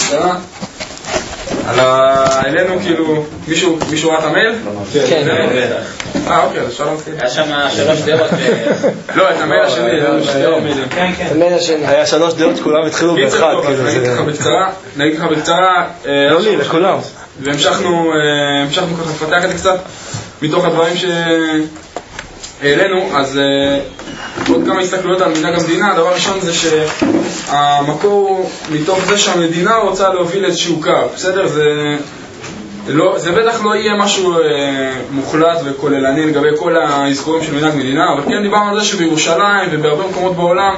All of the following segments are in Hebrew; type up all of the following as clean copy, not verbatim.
קצרה. אלינו כאילו, מישהו ראה את המייל? כן. אוקיי, אז אפשר להתחיל. היה שם 3 דעות. לא, את המייל השני, כן. המייל השני. היה 3 דעות, כולם התחילו באחד. נגיד לך בקצרה. לא לי, לכולם. והמשכנו ככה לפתח את זה קצת מתוך הדברים שהעלינו. אז עוד כמה הסתכלויות על מנהג המדינה. הדבר הראשון זה שהמקור מתוך זה שהמדינה רוצה להוביל איזשהו קו, בסדר? זה בטח לא יהיה משהו מוחלט וכוללני לגבי כל האזכורים של מנהג מדינה, אבל כן דיברנו על זה שבירושלים ובהרבה מקומות בעולם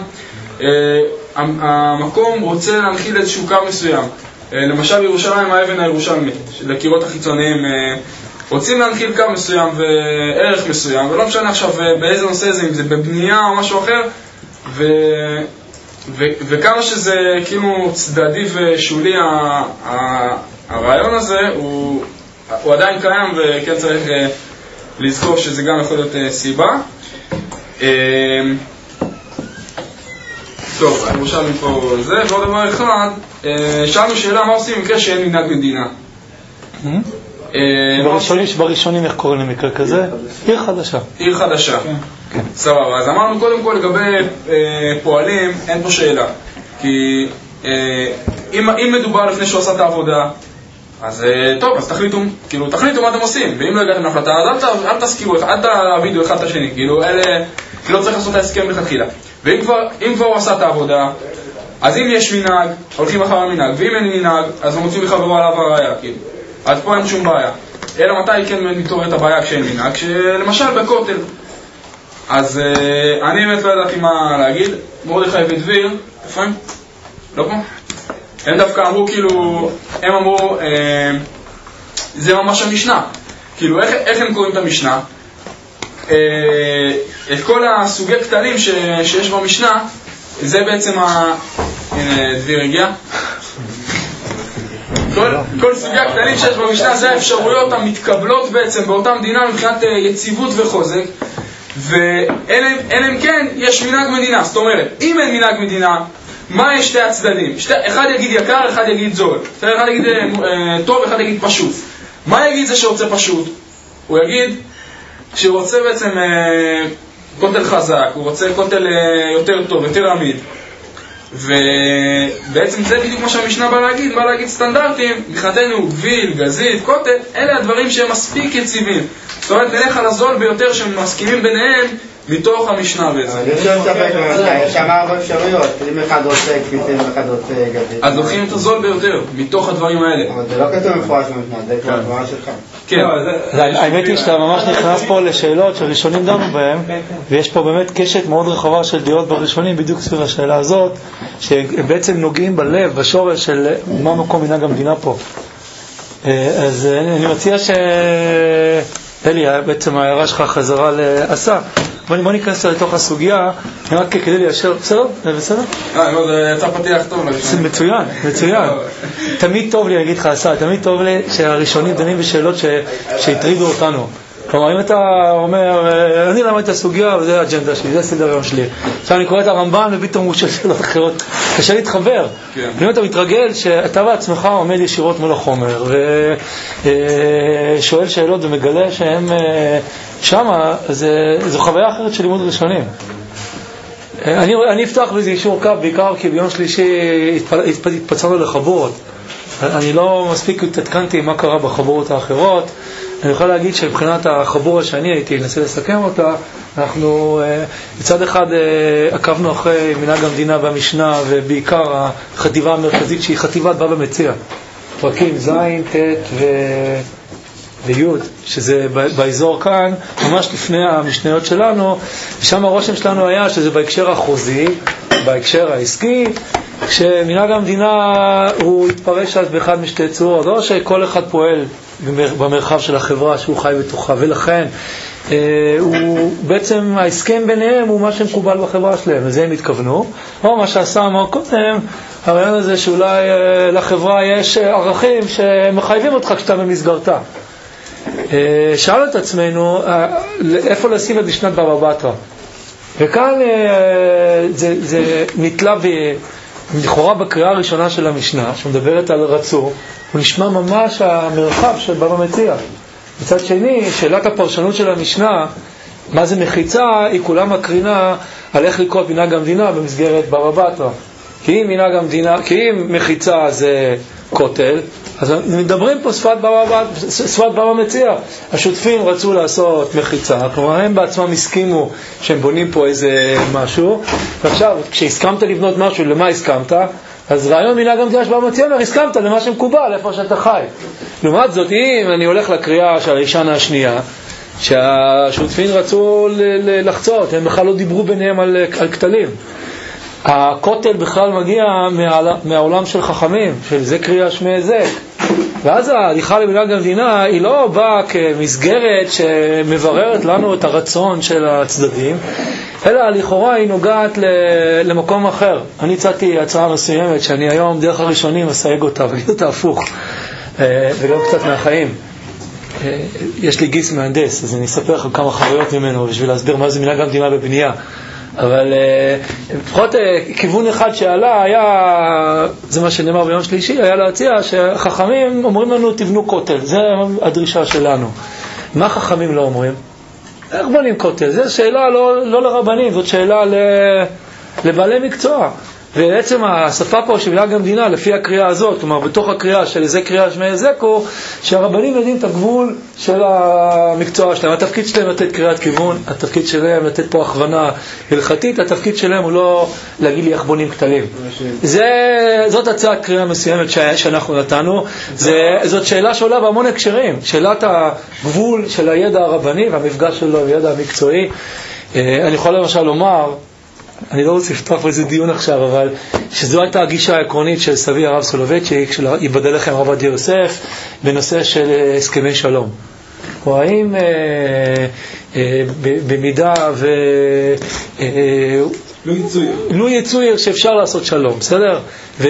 המקום רוצה להנחיל איזשהו קו מסוים. למשל בירושלים האבן הירושלמית, לקירות החיצוניים רוצים להנחיל קו מסוים וערך מסוים, ולא משנה עכשיו באיזה נושא זה, אם זה בבנייה או משהו אחר, וכמה שזה כאילו צדדי ושולי הרעיון הזה, הוא עדיין קיים, וכן צריך לזכור שזה גם יכול להיות סיבה. טוב, אני רושם פה זה, ועוד דבר אחד, שאלנו שאלה מה עושים במקרה שאין מנהג מדינה. בראשונים איך קוראים למקרה כזה? עיר חדשה. עיר חדשה. סבבה, אז אמרנו קודם כל לגבי פועלים, אין פה שאלה. כי אם מדובר לפני שהוא עשה את העבודה, אז טוב, אז תחליטו מה אתם עושים. ואם לא הגעתם להחלטה, אז אל תזכירו, אל תעבידו אחד את השני. כאילו, לא צריך לעשות את ההסכם לכתחילה. ואם כבר הוא עשה את העבודה, אז אם יש מנהג, הולכים אחר המנהג, ואם אין מנהג, אז הם מוצאים לחברו עליו הראיה, כאילו. אז פה אין שום בעיה. אלא מתי כן נפתור את הבעיה כשאין מנהג, למשל בכותל. אז אני באמת לא ידעתי מה להגיד. מרדכי ודביר, איפה הם? לא פה? הם דווקא אמרו כאילו, הם אמרו, זה ממש המשנה. כאילו, איך הם קוראים את המשנה? את כל הסוגי קטנים שיש במשנה, זה בעצם דביר הגיע. כל סוגי הקטנים שיש במשנה זה האפשרויות המתקבלות בעצם באותה מדינה מבחינת יציבות וחוזק, ואין כן יש מנהג מדינה. זאת אומרת, אם אין מנהג מדינה, מה יש שתי הצדדים? אחד יגיד יקר, אחד יגיד זול, אחד יגיד טוב, אחד יגיד פשוט. מה יגיד זה שרוצה פשוט? הוא יגיד שהוא רוצה בעצם כותל חזק, הוא רוצה כותל יותר טוב, יותר עמיד. ובעצם זה בדיוק מה שהמשנה בא להגיד סטנדרטים, מבחינתנו גביל, גזית, כותל, אלה הדברים שהם מספיק יציבים. זאת אומרת, נלך על הזול ביותר שמסכימים ביניהם מתוך המשנה בזה. אני חושב ספק, יש שם 4 אפשרויות, אם אחד רוצה כביתים ואחד רוצה גזית. אז לוקחים את הזול ביותר, מתוך הדברים האלה. אבל זה לא כתוב מפורש במשנה, זה כבר תמונה שלך. כן. האמת היא שאתה ממש נכנס פה לשאלות שהראשונים דנו בהם, ויש פה באמת קשת מאוד רחבה של דעות בראשונים, בדיוק סביב השאלה הזאת, שהם בעצם נוגעים בלב, בשורש של מה מקום מנהג המדינה פה. אז אני מציע אלי, בעצם ההערה שלך חזרה לעשה. בוא ניכנס לתוך הסוגיה, רק כדי ליישר, בסדר? זה בסדר? לא, זה יצא פתיח טוב. מצוין, מצוין. תמיד טוב לי, אני אגיד לך עשה, תמיד טוב לי שהראשונים דנים בשאלות שהטרידו אותנו. כלומר, אם אתה אומר, אני למד את הסוגיה, וזה האג'נדה שלי, זה הסדר היום שלי. עכשיו אני קורא את הרמב"ן, ופתאום הוא שואל שאלות אחרות. קשה להתחבר. אם אתה מתרגל שאתה בעצמך עומד ישירות מול החומר, ושואל שאלות ומגלה שהם שמה, זו חוויה אחרת של לימוד ראשונים. אני אפתח בזה אישור קו, בעיקר כי ביום שלישי התפצרנו לחבורות. אני לא מספיק התעדכנתי מה קרה בחבורות האחרות. אני יכול להגיד שמבחינת החבורה שאני הייתי, ננסה לסכם אותה, אנחנו מצד אחד עקבנו אחרי מנהג המדינה והמשנה, ובעיקר החטיבה המרכזית שהיא חטיבת בבא מציע. פרקים ז', ט' וי', שזה באזור כאן, ממש לפני המשניות שלנו, ושם הרושם שלנו היה שזה בהקשר החוזי, בהקשר העסקי, כשמנהג המדינה הוא התפרש אז באחד משתי צורות, לא שכל אחד פועל במרחב של החברה שהוא חי בתוכה, ולכן הוא בעצם ההסכם ביניהם הוא מה שמקובל בחברה שלהם, לזה הם התכוונו. או מה שעשה אמר קודם, הרעיון הזה שאולי לחברה יש ערכים שמחייבים אותך כשאתה במסגרתה. שאל את עצמנו איפה לשים את משנת בבא בתרא, וכאן זה נתלה לכאורה בקריאה הראשונה של המשנה, שמדברת על רצו, הוא נשמע ממש המרחב של בבא מציעא. מצד שני, שאלת הפרשנות של המשנה, מה זה מחיצה, היא כולה מקרינה על איך לקרוא מנהג המדינה במסגרת בבא בתרא. כי אם מחיצה זה כותל, אז מדברים פה שפת בבא מציעא. השותפים רצו לעשות מחיצה, כלומר הם בעצמם הסכימו שהם בונים פה איזה משהו, ועכשיו כשהסכמת לבנות משהו, למה הסכמת? אז רעיון מנהג המדינה של בבא מציעא אומר, הסכמת למה שמקובל, איפה שאתה חי. לעומת זאת, אם אני הולך לקריאה של הישנה השנייה, שהשותפים רצו לחצות, הם בכלל לא דיברו ביניהם על כתלים. הכותל בכלל מגיע מהעולם של חכמים, של זה קריאה שמי היזק. ואז ההליכה למנהג המדינה היא לא באה כמסגרת שמבררת לנו את הרצון של הצדדים, אלא לכאורה היא נוגעת למקום אחר. אני הצעתי הצעה מסוימת שאני היום דרך הראשונים מסייג אותה, וגיד אותה הפוך, וגם קצת מהחיים. יש לי גיס מהנדס, אז אני אספר לכם כמה חוויות ממנו בשביל להסביר מה זה מנהג המדינה בבנייה. אבל לפחות כיוון אחד שעלה היה, זה מה שנאמר ביום שלישי, היה להציע שחכמים אומרים לנו תבנו כותל, זה הדרישה שלנו. מה חכמים לא אומרים? איך בונים כותל? זו שאלה לא לרבנים, זאת שאלה לבעלי מקצוע. ובעצם השפה פה של מנהג המדינה, לפי הקריאה הזאת, כלומר בתוך הקריאה של איזה קריאה שמי היזק, הוא שהרבנים יודעים את הגבול של המקצוע שלהם. התפקיד שלהם לתת קריאת כיוון, התפקיד שלהם לתת פה הכוונה הלכתית, התפקיד שלהם הוא לא להגיד לי איך בונים כתלים. זאת הצעת קריאה מסוימת שאנחנו נתנו. זאת שאלה שעולה בהמון הקשרים, שאלת הגבול של הידע הרבני והמפגש שלו עם הידע המקצועי. אני יכול למשל לומר, אני לא רוצה לפתוח איזה דיון עכשיו, אבל שזו הייתה הגישה העקרונית של סבי הרב סולובייצ'יק, שיבדל לכם הרב עובדיה יוסף, בנושא של הסכמי שלום. או האם במידה לא יצויר שאפשר לעשות שלום, בסדר?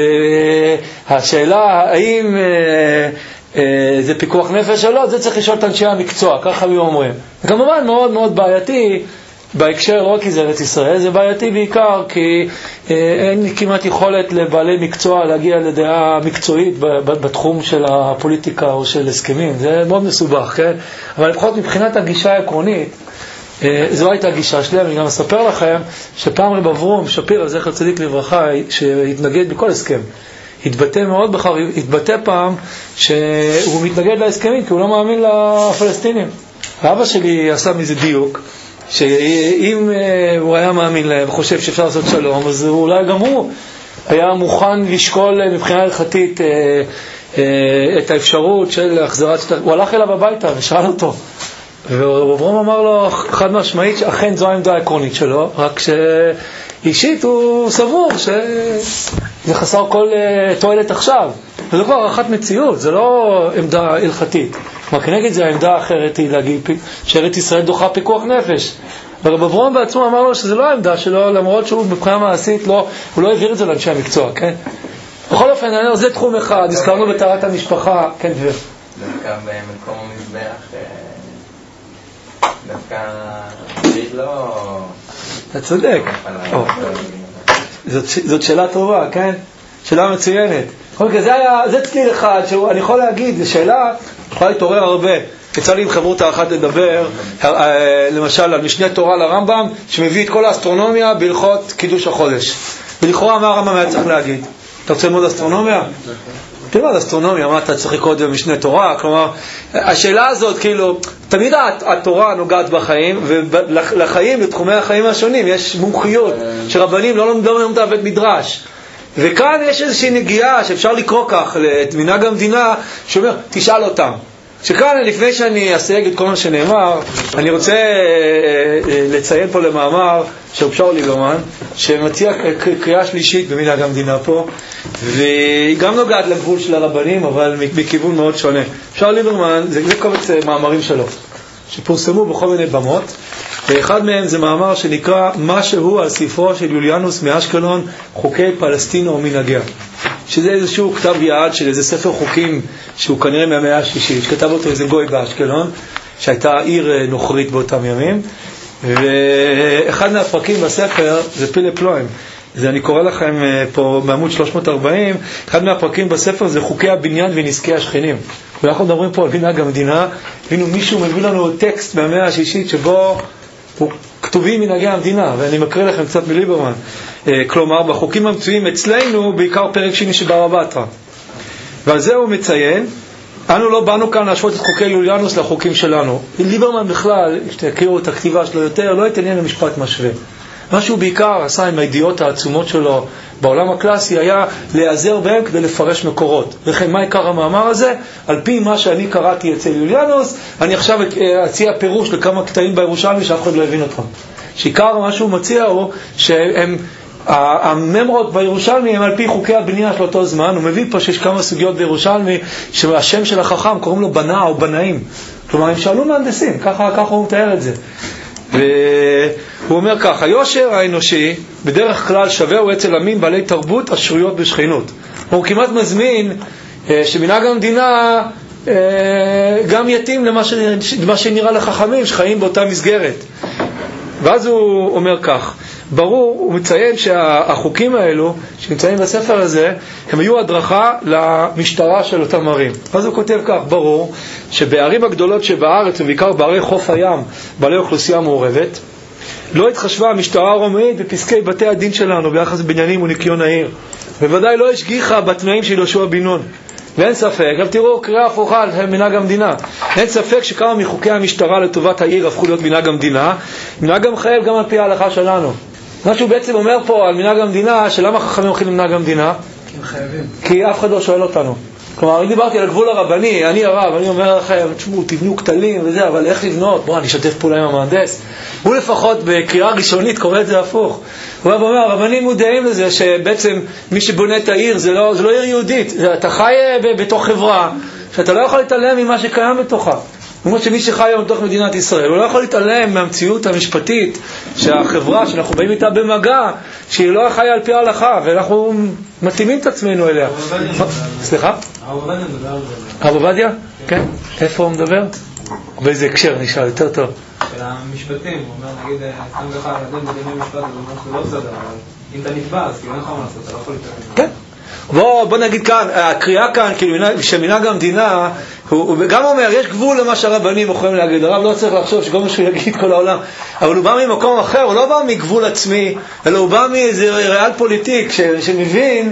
והשאלה האם זה פיקוח נפש או לא, זה צריך לשאול את אנשי המקצוע, ככה הם אומרים. וכמובן מאוד מאוד בעייתי, בהקשר לא רק כי זה ארץ ישראל, זה בעייתי בעיקר כי אין כמעט יכולת לבעלי מקצוע להגיע לדעה מקצועית בתחום של הפוליטיקה או של הסכמים. זה מאוד מסובך, כן? אבל לפחות מבחינת הגישה העקרונית, זו הייתה הגישה שלי. אני גם אספר לכם שפעם רב אברום שפירא, זכר צדיק לברכה, שהתנגד בכל הסכם, התבטא מאוד בכך, התבטא פעם שהוא מתנגד להסכמים כי הוא לא מאמין לפלסטינים. האבא שלי עשה מזה דיוק, שאם הוא היה מאמין להם וחושב שאפשר לעשות שלום, אז אולי גם הוא היה מוכן לשקול מבחינה הלכתית את האפשרות של החזרת... הוא הלך אליו הביתה ושאל אותו, ואברום אמר לו חד משמעית שאכן זו העמדה העקרונית שלו, רק שאישית הוא סבור שזה חסר כל תועלת עכשיו, וזה כבר הערכת מציאות, זה לא עמדה הלכתית. כלומר, כנגד זה העמדה האחרת היא להגיד שארץ ישראל דוחה פיקוח נפש. ורב אברום בעצמו אמר לו שזה לא העמדה שלו, למרות שהוא מבחינה מעשית הוא לא העביר את זה לאנשי המקצוע, כן? בכל אופן, זה תחום אחד, הזכרנו בטהרת המשפחה, כן, דביר. דווקא במקום המזבח, דווקא לא... אתה צודק. זאת שאלה טובה, כן? שאלה מצוינת. זה צליל אחד שאני יכול להגיד, זו שאלה יכולה להתעורר הרבה. יצא לי עם חברות אחת לדבר למשל על משנה תורה לרמב"ם שמביא את כל האסטרונומיה בהלכות קידוש החודש, ולכאורה מה הרמב"ם היה צריך להגיד? אתה רוצה ללמוד אסטרונומיה? תלמד אסטרונומיה, מה אתה צריך לקרוא במשנה תורה? כלומר, השאלה הזאת כאילו תמיד התורה נוגעת בחיים, ולחיים, לתחומי החיים השונים יש מומחיות שרבנים לא לומדים בבית מדרש, וכאן יש איזושהי נגיעה שאפשר לקרוא כך את מנהג המדינה שאומר תשאל אותם. שכאן לפני שאני אסייג את כל מה שנאמר, אני רוצה לציין פה למאמר של פשור ליברמן שמציע קריאה שלישית במנהג המדינה פה, והיא גם נוגעת לגבול של הרבנים אבל מכיוון מאוד שונה. פשור ליברמן זה קובץ מאמרים שלו שפורסמו בכל מיני במות, ואחד מהם זה מאמר שנקרא משהו על ספרו של יוליאנוס מאשקלון, חוקי פלסטינה ומנהגיה, שזה איזשהו כתב יד של איזה ספר חוקים שהוא כנראה מהמאה השישית, שכתב אותו איזה גוי באשקלון שהייתה עיר נוכרית באותם ימים. ואחד מהפרקים בספר זה פילה פלואים, זה אני קורא לכם פה בעמוד 340, אחד מהפרקים בספר זה חוקי הבניין ונזקי השכנים. ואנחנו מדברים פה על מנהג המדינה, מישהו מביא לנו טקסט מהמאה השישית שבו כתובים מנהגי המדינה, ואני מקריא לכם קצת מליברמן. כלומר, בחוקים המצויים אצלנו, בעיקר פרק שני שבבא בתרא. ועל זה הוא מציין, אנו לא באנו כאן להשוות את חוקי יוליאנוס לחוקים שלנו. ליברמן בכלל, שתכירו את הכתיבה שלו יותר, לא התעניין למשפט משווה. מה שהוא בעיקר עשה עם הידיעות העצומות שלו בעולם הקלאסי היה להיעזר בהם כדי לפרש מקורות. לכן מה עיקר המאמר הזה? על פי מה שאני קראתי אצל יוליאנוס, אני עכשיו אציע פירוש לכמה קטעים בירושלמי שאף אחד לא הבין אותם. שעיקר מה שהוא מציע הוא שהם הממרות בירושלמי הם על פי חוקי הבנייה של אותו זמן. הוא מביא פה שיש כמה סוגיות בירושלמי שהשם של החכם קוראים לו בנה או בנאים, כלומר הם שאלו מהנדסים, ככה הוא מתאר את זה. והוא אומר כך: היושר האנושי בדרך כלל שווה הוא אצל עמים בעלי תרבות השרויות בשכנות. הוא כמעט מזמין שמנהג המדינה גם יתאים למה שנראה לחכמים שחיים באותה מסגרת. ואז הוא אומר כך: ברור, הוא מציין שהחוקים האלו שנמצאים בספר הזה הם היו הדרכה למשטרה של אותם ערים. אז הוא כותב כך: ברור שבערים הגדולות שבארץ ובעיקר בערי חוף הים בעלי אוכלוסייה מעורבת לא התחשבה המשטרה הרומאית בפסקי בתי הדין שלנו ביחס לבניינים וניקיון העיר, בוודאי לא השגיחה בתנאים של יהושע בן נון. ואין ספק, אבל תראו קריאה הפוכה על מנהג המדינה, אין ספק שכמה מחוקי המשטרה לטובת העיר הפכו להיות מנהג המדינה. מנהג המחייב גם על פי ההלכה שלנו. מה שהוא בעצם אומר פה על מנהג המדינה, שלמה חכמים הולכים למנהג המדינה? כי הם חייבים. כי אף אחד לא שואל אותנו. כלומר, אני דיברתי על הגבול הרבני, אני הרב, אני אומר לכם, תשמעו, תבנו כתלים וזה, אבל איך לבנות? בואו, אני אשתף פעולה עם המהנדס. הוא לפחות בקריאה ראשונית קורא את זה הפוך. הוא אומר, הרבנים מודעים לזה שבעצם מי שבונה את העיר זה לא עיר יהודית, אתה חי בתוך חברה, שאתה לא יכול להתעלם ממה שקיים בתוכה. זאת אומרת שמי שחי היום בתוך מדינת ישראל, הוא לא יכול להתעלם מהמציאות המשפטית שהחברה שאנחנו באים איתה במגע, שהיא לא חיה על פי ההלכה, ואנחנו מתאימים את עצמנו אליה. סליחה? הרב עובדיה? כן. איפה הוא מדבר? באיזה הקשר נשאל, יותר טוב. של המשפטים, הוא אומר, נגיד, סתם ככה לדון בדיני משפט, אז הוא אומר שזה לא בסדר, אבל אם אתה נתבע, אז כאילו אין לך מה לעשות, אתה לא יכול להתעלם. כן. בוא נגיד כאן, הקריאה כאן, כאילו, שמנהג המדינה, הוא גם אומר, יש גבול למה שהרבנים יכולים להגיד. הרב לא צריך לחשוב שכל מה שהוא יגיד כל העולם, אבל הוא בא ממקום אחר, הוא לא בא מגבול עצמי, אלא הוא בא מאיזה ריאל פוליטיק, שמבין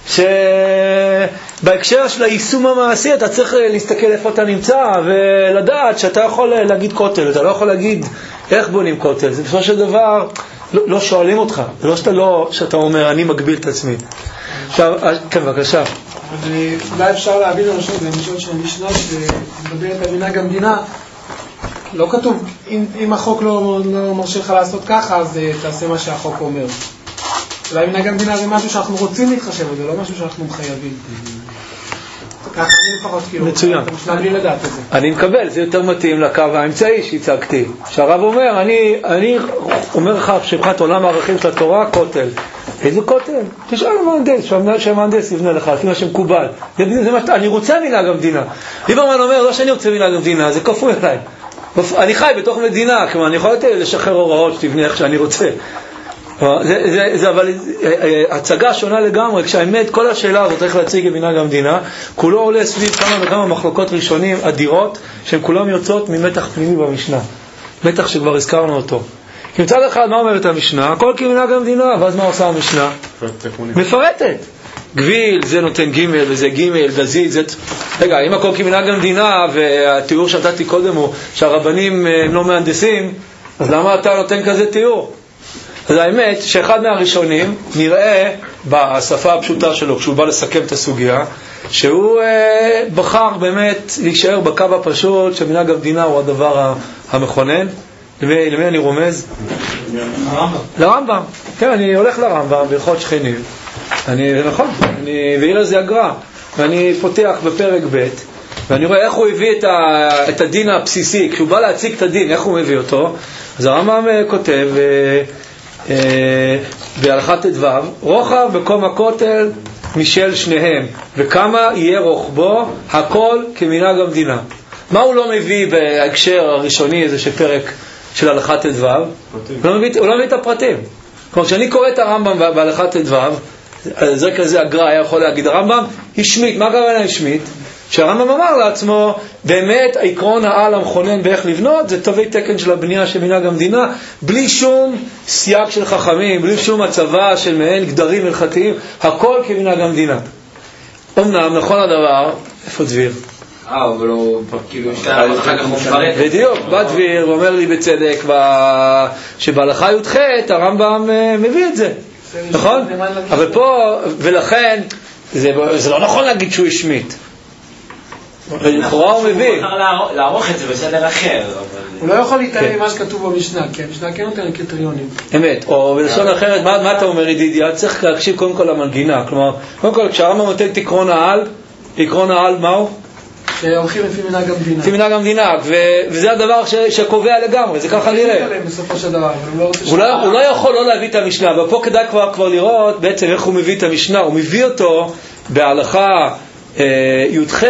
שבהקשר של היישום המעשי אתה צריך להסתכל איפה אתה נמצא ולדעת שאתה יכול להגיד כותל, אתה לא יכול להגיד איך בונים כותל. זה בסופו של דבר לא שואלים אותך, זה לא שאתה אומר אני מגביל את עצמי. עכשיו, כן, בבקשה. אולי אפשר להבין למשל, זה משל של המשנה שמדברת על מנהג המדינה, לא כתוב, אם החוק לא מרשה לך לעשות ככה, אז תעשה מה שהחוק אומר. אולי מנהג המדינה זה משהו שאנחנו רוצים להתחשב, זה לא משהו שאנחנו מחייבים. ככה אני לפחות כאילו, מצוין. אתה משנה בלי לדעת את זה. אני מקבל, זה יותר מתאים לקו האמצעי שהצגתי. שהרב אומר, אני אומר לך שבחת עולם הערכים של התורה, כותל. איזה כותל? תשאל למהנדס, שהמהנדס יבנה לך, לפי מה שמקובל. אני רוצה מנהג המדינה. ליברמן אומר, לא שאני רוצה מנהג המדינה, זה כפוי אליי. אני חי בתוך מדינה, כלומר, אני יכול לשחרר הוראות שתבנה איך שאני רוצה. זה אבל הצגה שונה לגמרי, כשהאמת כל השאלה הזאת איך להציג במנהג המדינה, כולו עולה סביב כמה וכמה מחלוקות ראשונים אדירות שהן כולם יוצאות ממתח פנימי במשנה, מתח שכבר הזכרנו אותו. כי מצד אחד מה אומרת המשנה? הכל כמנהג המדינה, ואז מה עושה המשנה? מפרטת. גביל, זה נותן ג' וזה ג' גזית, זה... רגע, אם הכל כמנהג המדינה והתיאור שנתתי קודם הוא שהרבנים הם לא מהנדסים, אז למה אתה נותן כזה תיאור? אז האמת שאחד מהראשונים נראה בשפה הפשוטה שלו כשהוא בא לסכם את הסוגיה שהוא בחר באמת להישאר בקו הפשוט שמנהג המדינה הוא הדבר המכונן. למי אני רומז? לרמב"ם. כן, אני הולך לרמב"ם בהלכות שכנים, נכון, ועיר לזה הגר"א, ואני פותח בפרק ב' ואני רואה איך הוא הביא את הדין הבסיסי. כשהוא בא להציג את הדין, איך הוא מביא אותו? אז הרמב"ם כותב בהלכת ט"ו, רוחב בקום הכותל משל שניהם, וכמה יהיה רוחבו, הכל כמנהג המדינה. מה הוא לא מביא בהקשר הראשוני, איזה שפרק של הלכת ט"ו? הוא לא מביא את הפרטים. כלומר, כשאני קורא את הרמב"ם בהלכת ט"ו, זה כזה הגר"א היה יכול להגיד, הרמב"ם השמיט, מה הכוונה השמיט? שהרמב"ם אמר לעצמו, באמת העקרון העל המכונן באיך לבנות, זה תווי תקן של הבנייה של מנהג המדינה, בלי שום סייג של חכמים, בלי שום הצבה של מעין גדרים הלכתיים, הכל כמנהג המדינה. אמנם, נכון הדבר, איפה דביר? אבל הוא כאילו אחר כך מופרט. בדיוק, בא דביר ואומר לי בצדק שבהלכה י"ח הרמב"ם מביא את זה, נכון? אבל פה, ולכן זה לא נכון להגיד שהוא השמיט, לכאורה הוא מביא. הוא בחר לערוך את זה בסדר אחר. הוא לא יכול להתעלם ממה שכתוב במשנה, כי המשנה כן נותן קריטריונים. אמת, או בלשון אחרת, מה אתה אומר ידידיה? צריך להקשיב קודם כל למנגינה, כלומר, קודם כל כשהרמב"ם נותן את עקרון העל, מהו? שהולכים לפי מנהג המדינה. לפי מנהג המדינה, וזה הדבר שקובע לגמרי, זה ככה נראה. בסופו של דבר, הוא לא יכול לא להביא את המשנה, אבל פה כדאי כבר לראות בעצם איך הוא מביא את המשנה. הוא מביא אותו בהלכה י"ח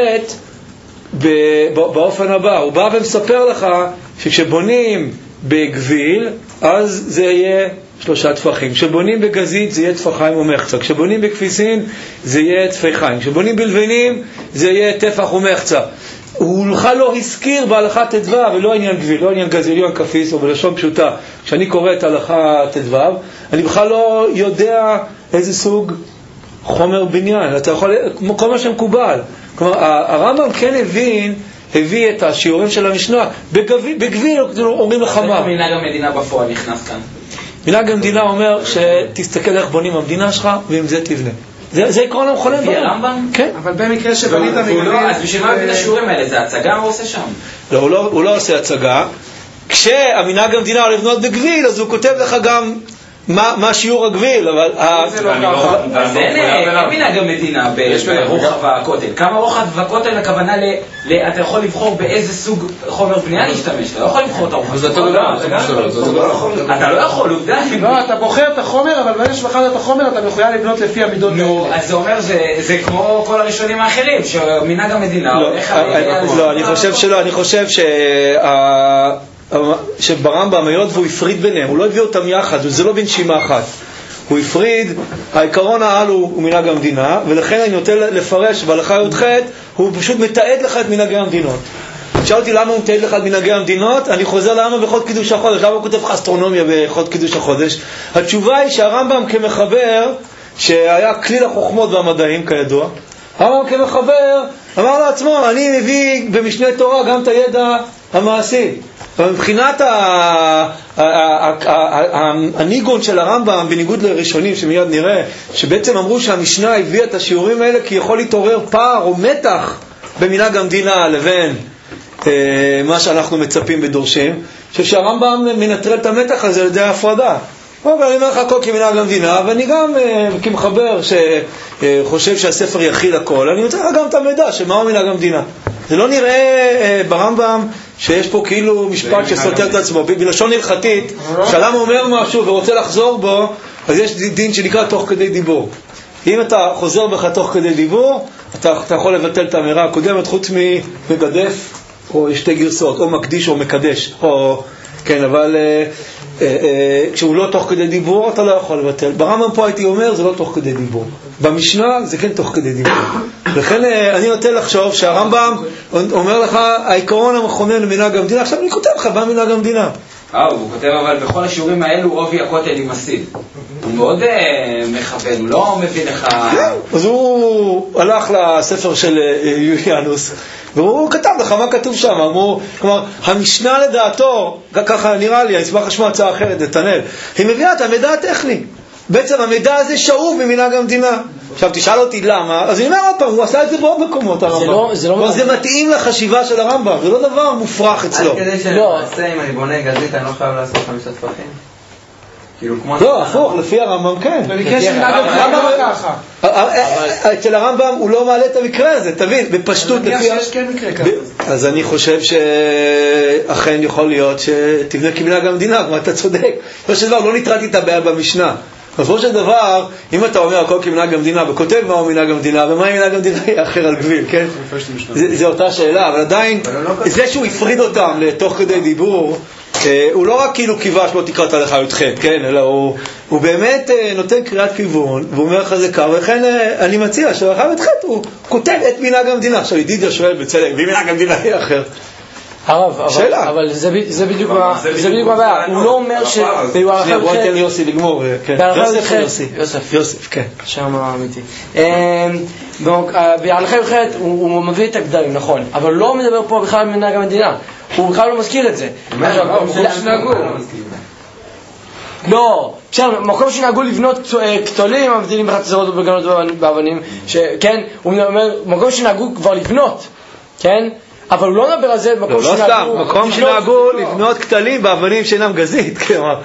באופן הבא. הוא בא ומספר לך שכשבונים בגביל, אז זה יהיה 3 טפחים. כשבונים בגזית זה יהיה טפחיים ומחצה. כשבונים בכפיסין זה יהיה טפחיים. כשבונים בלבנים זה יהיה טפח ומחצה. הוא בכלל לא הזכיר בהלכה ט"ו, ולא עניין גביל, לא עניין גזית, לא עניין כפיס, או בלשון פשוטה. כשאני קורא את הלכה ט"ו, אני בכלל לא יודע איזה סוג חומר בניין. אתה יכול, כל מה שמקובל. כלומר, הרמב"ם כן הביא את השיעורים של המשנה בגביל, אומרים לך מה. איך מנהג המדינה בפועל נכנס כאן? מנהג המדינה אומר שתסתכל איך בונים המדינה שלך ועם זה תבנה. זה עקרון המכונן לפי הרמב"ם? כן. אבל במקרה שבנית מגביל... אז בשביל מה מביא את השיעורים האלה? זה הצגה הוא עושה שם? לא, הוא לא עושה הצגה. כשהמנהג המדינה הולך לבנות בגביל, אז הוא כותב לך גם מה שיעור הגביל, אבל... אז אין מנהג המדינה ברוחב הכותל. כמה רוחב הכותל הכוונה אתה יכול לבחור באיזה סוג חומר בנייה להשתמש, אתה לא יכול לבחור את הרוחב. אתה לא יכול, עובדה. לא, אתה בוחר את החומר, אבל ברגע שבחרת את החומר אתה מחויב לבנות לפי המידות האלה. אז זה אומר, זה כמו כל הראשונים האחרים, שמנהג המדינה... לא, אני חושב שלא, אני חושב שברמב"ם היות והוא הפריד ביניהם, הוא לא הביא אותם יחד, זה לא בנשימה אחת, הוא הפריד, העיקרון העל הוא מנהג המדינה, ולכן אני נוטה לפרש בהלכה י"ח, הוא פשוט מתעד לך את מנהגי המדינות. שאלתי למה הוא מתעד לך את מנהגי המדינות, אני חוזר למה בחוד קידוש החודש, למה הוא כותב לך אסטרונומיה בחוד קידוש החודש. התשובה היא שהרמב"ם כמחבר, שהיה כליל החוכמות והמדעים כידוע, הרמב"ם כמחבר אמר לעצמו, אני מביא במשנה תורה גם את הידע המעשי. ומבחינת הניגון של הרמב"ם, בניגוד לראשונים שמיד נראה, שבעצם אמרו שהמשנה הביאה את השיעורים האלה כי יכול להתעורר פער או מתח במנהג המדינה לבין מה שאנחנו מצפים ודורשים, שהרמב"ם מנטרל את המתח הזה על ידי ההפרדה. אבל אני אומר לך הכל כמנהג המדינה, ואני גם כמחבר שחושב שהספר יכיל הכל, אני רוצה לך גם את המידע שמהו מנהג המדינה. זה לא נראה ברמב"ם שיש פה כאילו משפט שסותר את עצמו. בלשון הלכתית, כשאדם אומר משהו ורוצה לחזור בו, אז יש דין שנקרא תוך כדי דיבור. אם אתה חוזר בך תוך כדי דיבור, אתה יכול לבטל את האמירה הקודמת, חוץ ממגדף, או יש 2 גרסאות, או מקדיש או מקדש, או... כן, אבל כשהוא לא תוך כדי דיבור, אתה לא יכול לבטל. ברמב"ם פה הייתי אומר, זה לא תוך כדי דיבור. במשנה זה כן תוך כדי דיבור. לכן אני נוטה לחשוב שהרמב"ם אומר לך, העיקרון המכונן למנהג המדינה, עכשיו אני כותב לך במנהג המדינה. הוא כותב אבל בכל השיעורים האלו עובי הכותל עם הסיד. הוא מאוד מכוון, הוא לא מביא לך... אז הוא הלך לספר של יוליאנוס, והוא כתב לך מה כתוב שם. כלומר, המשנה לדעתו, ככה נראה לי, אני אשמח לשמוע הצעה אחרת, נתנאל, היא מביאה את המידע הטכני. בעצם המידע הזה שאוב ממנהג המדינה. עכשיו תשאל אותי למה, אז אני אומר עוד פעם, הוא עשה את זה בעוד מקומות הרמב"ם. זה מתאים לחשיבה של הרמב"ם, זה לא דבר מופרך אצלו. עד כדי שלמעשה אם אני בונה גזית אני לא חייב לעשות 5 טפחים? לא, הפוך, לפי הרמב"ם כן. במקרה של מנהג המדינה לא ככה. אצל הרמב"ם הוא לא מעלה את המקרה הזה, תבין, בפשטות לפי... יש כן מקרה כזה. אז אני חושב שאכן יכול להיות שתבנה כמנהג המדינה, כמו אתה צודק. לא שדבר, לא נטרדתי את הבעיה במשנה. בסופו של דבר, אם אתה אומר הכל כמנהג המדינה וכותב מהו מנהג המדינה ומה מנהג המדינה יהיה אחר על גביל, כן? זה אותה שאלה, אבל עדיין זה שהוא הפריד אותם לתוך כדי דיבור, הוא לא רק כאילו כיבש לא תקראת לך י"ח, כן, אלא הוא באמת נותן קריאת כיוון, והוא אומר לך זה קר, ולכן אני מציע שלאחר י"ח הוא כותב את מנהג המדינה. עכשיו ידידיה שואל בצלם, ואם מנהג המדינה יהיה אחר? הרב, אבל זה בדיוק הבעיה, הוא לא אומר שנייה, בוא תן יוסי לגמור, יוסף או יוסי? יוסף, כן. שם אמיתי. בהלכה י"ח הוא מביא את הגדרים, נכון, אבל לא מדבר פה בכלל על מנהג המדינה, הוא בכלל לא מזכיר את זה. לא, מקום שנהגו לבנות כתולים, מבדילים בחצרות ובגנות ובאבנים, כן, הוא אומר, מקום שנהגו כבר לבנות, כן? אבל הוא לא מדבר על זה מקום שנהגו לבנות כתלים באבנים שאינם גזית.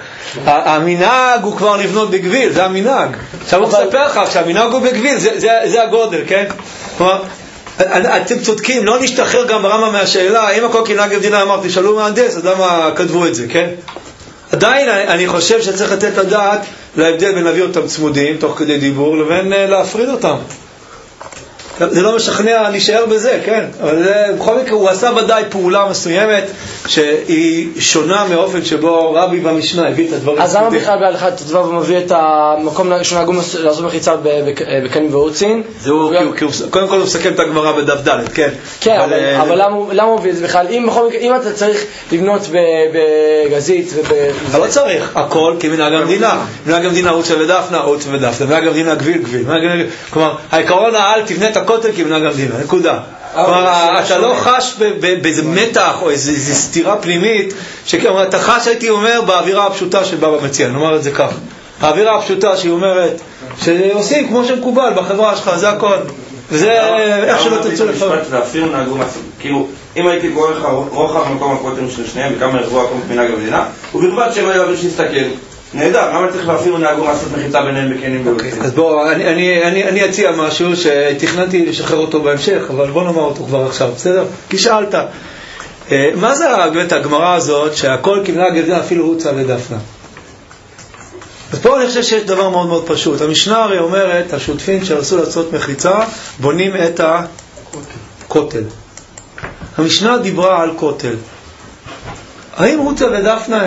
המנהג הוא כבר לבנות בגביל, זה המנהג. עכשיו הוא מספר לך שהמנהג הוא בגביל, זה הגודל, כן? כלומר, אתם צודקים, לא נשתחרר גם ברמה מהשאלה, אם הכל כנהג המדינה אמרתי, שאלו מהנדס, אז למה כתבו את זה, כן? עדיין אני חושב שצריך לתת לדעת להבדל בין להביא אותם צמודים תוך כדי דיבור לבין להפריד אותם. זה לא משכנע להישאר בזה, כן? אבל בכל מקרה הוא עשה ודאי פעולה מסוימת שהיא שונה מאופן שבו רבי במשנה הביא את הדברים. אז למה בכלל בהלכת ט"ו הוא מביא את המקום שנהגו לעשות מחיצה בקנים ועוצין? קודם כל הוא מסכם את הגמרא בדף ד', כן? כן, אבל למה הוא מביא את זה בכלל? אם אתה צריך לבנות בגזית אתה לא צריך, הכל כמנהג המדינה. מנהג המדינה עוץ ודפנה, עוץ ודפנה. מנהג המדינה גביל. כלומר, העיקרון העל תבנה את הכותל כמנהג המדינה, נקודה. כלומר, אתה לא חש באיזה מתח או איזו סתירה פנימית, אתה חש, הייתי אומר, באווירה הפשוטה של בבא מציע, נאמר את זה כך. האווירה הפשוטה שהיא אומרת, שעושים כמו שמקובל בחברה שלך, זה הכל. וזה איך שלא תרצו לפעמים. ואפילו נהגו מעשים. כאילו, אם הייתי קורא לך רוחב מקום הכותל של שניהם, וכמה ירבו הקום מנהג המדינה, ובלבד שלא יעבור שיסתכל. נהדר, למה צריך להפעיל נהגו לעשות מחיצה ביניהם בקנים ובקנים? אז בואו, אני אציע משהו שתכננתי לשחרר אותו בהמשך, אבל בוא נאמר אותו כבר עכשיו, בסדר? כי שאלת, מה זה הגמרא הזאת שהכל כמנהג המדינה אפילו הוצא ודפנה? אז פה אני חושב שיש דבר מאוד מאוד פשוט. המשנה הרי אומרת, השותפים שרצו לעשות מחיצה, בונים את הכותל. המשנה דיברה על כותל. האם הוצא ודפנה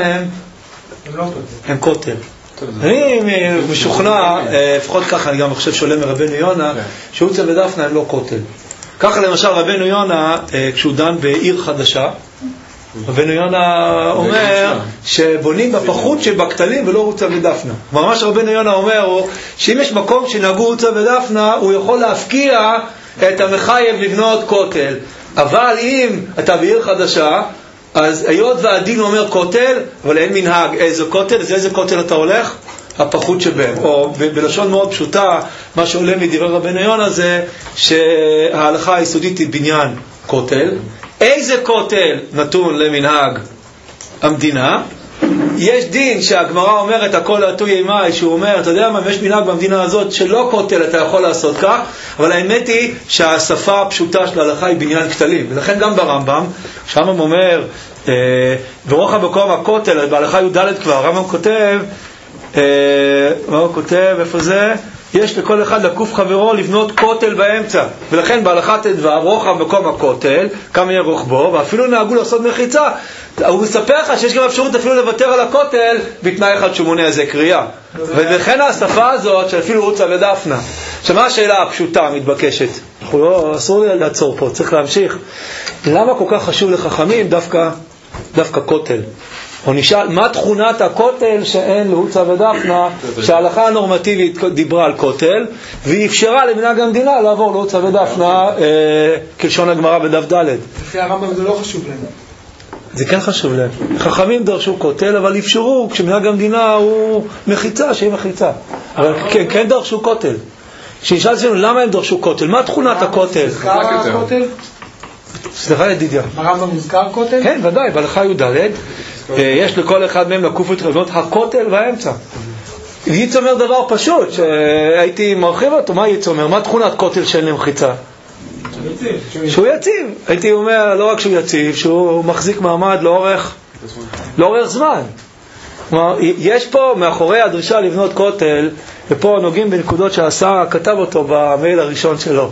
הם כותל? אני משוכנע, לפחות ככה, אני גם חושב שעולה מרבנו יונה, שהוצא ודפנה הם לא כותל. ככה למשל רבנו יונה, כשהוא דן בעיר חדשה, רבנו יונה אומר שבונים בפחות שבכתלים ולא הוצא ודפנה. ממש רבנו יונה אומר שאם יש מקום שנהגו הוצא ודפנה, הוא יכול להפקיע את המחייב לבנות כותל. אבל אם אתה בעיר חדשה, אז היות והדין אומר כותל, אבל אין מנהג איזה כותל, אז איזה כותל אתה הולך? הפחות שבהם. או בלשון מאוד פשוטה, מה שעולה מדברי רבנו יונה זה שההלכה היסודית היא בניין כותל. איזה כותל נתון למנהג המדינה? יש דין שהגמרא אומרת הכל עטוי ימי, שהוא אומר, אתה יודע מה, יש מנהג במדינה הזאת שלא כותל אתה יכול לעשות כך, אבל האמת היא שהשפה הפשוטה של ההלכה היא בניין כתלים, ולכן גם ברמב"ם, שם הוא אומר, ברוחב מקום הכותל, בהלכה י"ד כבר, הרמב"ם כותב, מה הוא כותב, איפה זה? יש לכל אחד לקוף חברו לבנות כותל באמצע, ולכן בהלכת ט"ו רוחב מקום הכותל, כמה יהיה רוחבו, ואפילו נהגו לעשות מחיצה. הוא מספר לך שיש גם אפשרות אפילו לוותר על הכותל בתנאי אחד שהוא מונה איזה קריאה, ולכן השפה הזאת שאפילו הוצא ודפנה. שמה השאלה הפשוטה המתבקשת? אסור לעצור פה, צריך להמשיך. למה כל כך חשוב לחכמים דווקא כותל? או נשאל, מה תכונת הכותל שאין להוצא ודפנה, שההלכה הנורמטיבית דיברה על כותל, והיא אפשרה למנהג המדינה לעבור להוצא ודפנה, כלשון הגמרא בדף ד'. לפי הרמב"ם זה לא חשוב להם. זה כן חשוב להם. חכמים דרשו כותל, אבל אפשרו, כשמנהג המדינה הוא מחיצה, שהיא מחיצה. אבל כן דרשו כותל. שנשאל אצלנו, למה הם דרשו כותל? מה תכונת הכותל? מוזכר הכותל? סליחה ידידיה. הרמב"ם מוזכר כותל? כן, ודאי, בהלכה י"ד. יש לכל אחד מהם לקוף ולבנות הכותל באמצע. ייץ אומר דבר פשוט, שהייתי מרחיב אותו. מה ייץ אומר? מה תכונת כותל שאין להם מחיצה? שהוא יציב. הייתי אומר, לא רק שהוא יציב, שהוא מחזיק מעמד לאורך זמן. כלומר, יש פה מאחורי הדרישה לבנות כותל, ופה נוגעים בנקודות שהשר כתב אותו במייל הראשון שלו.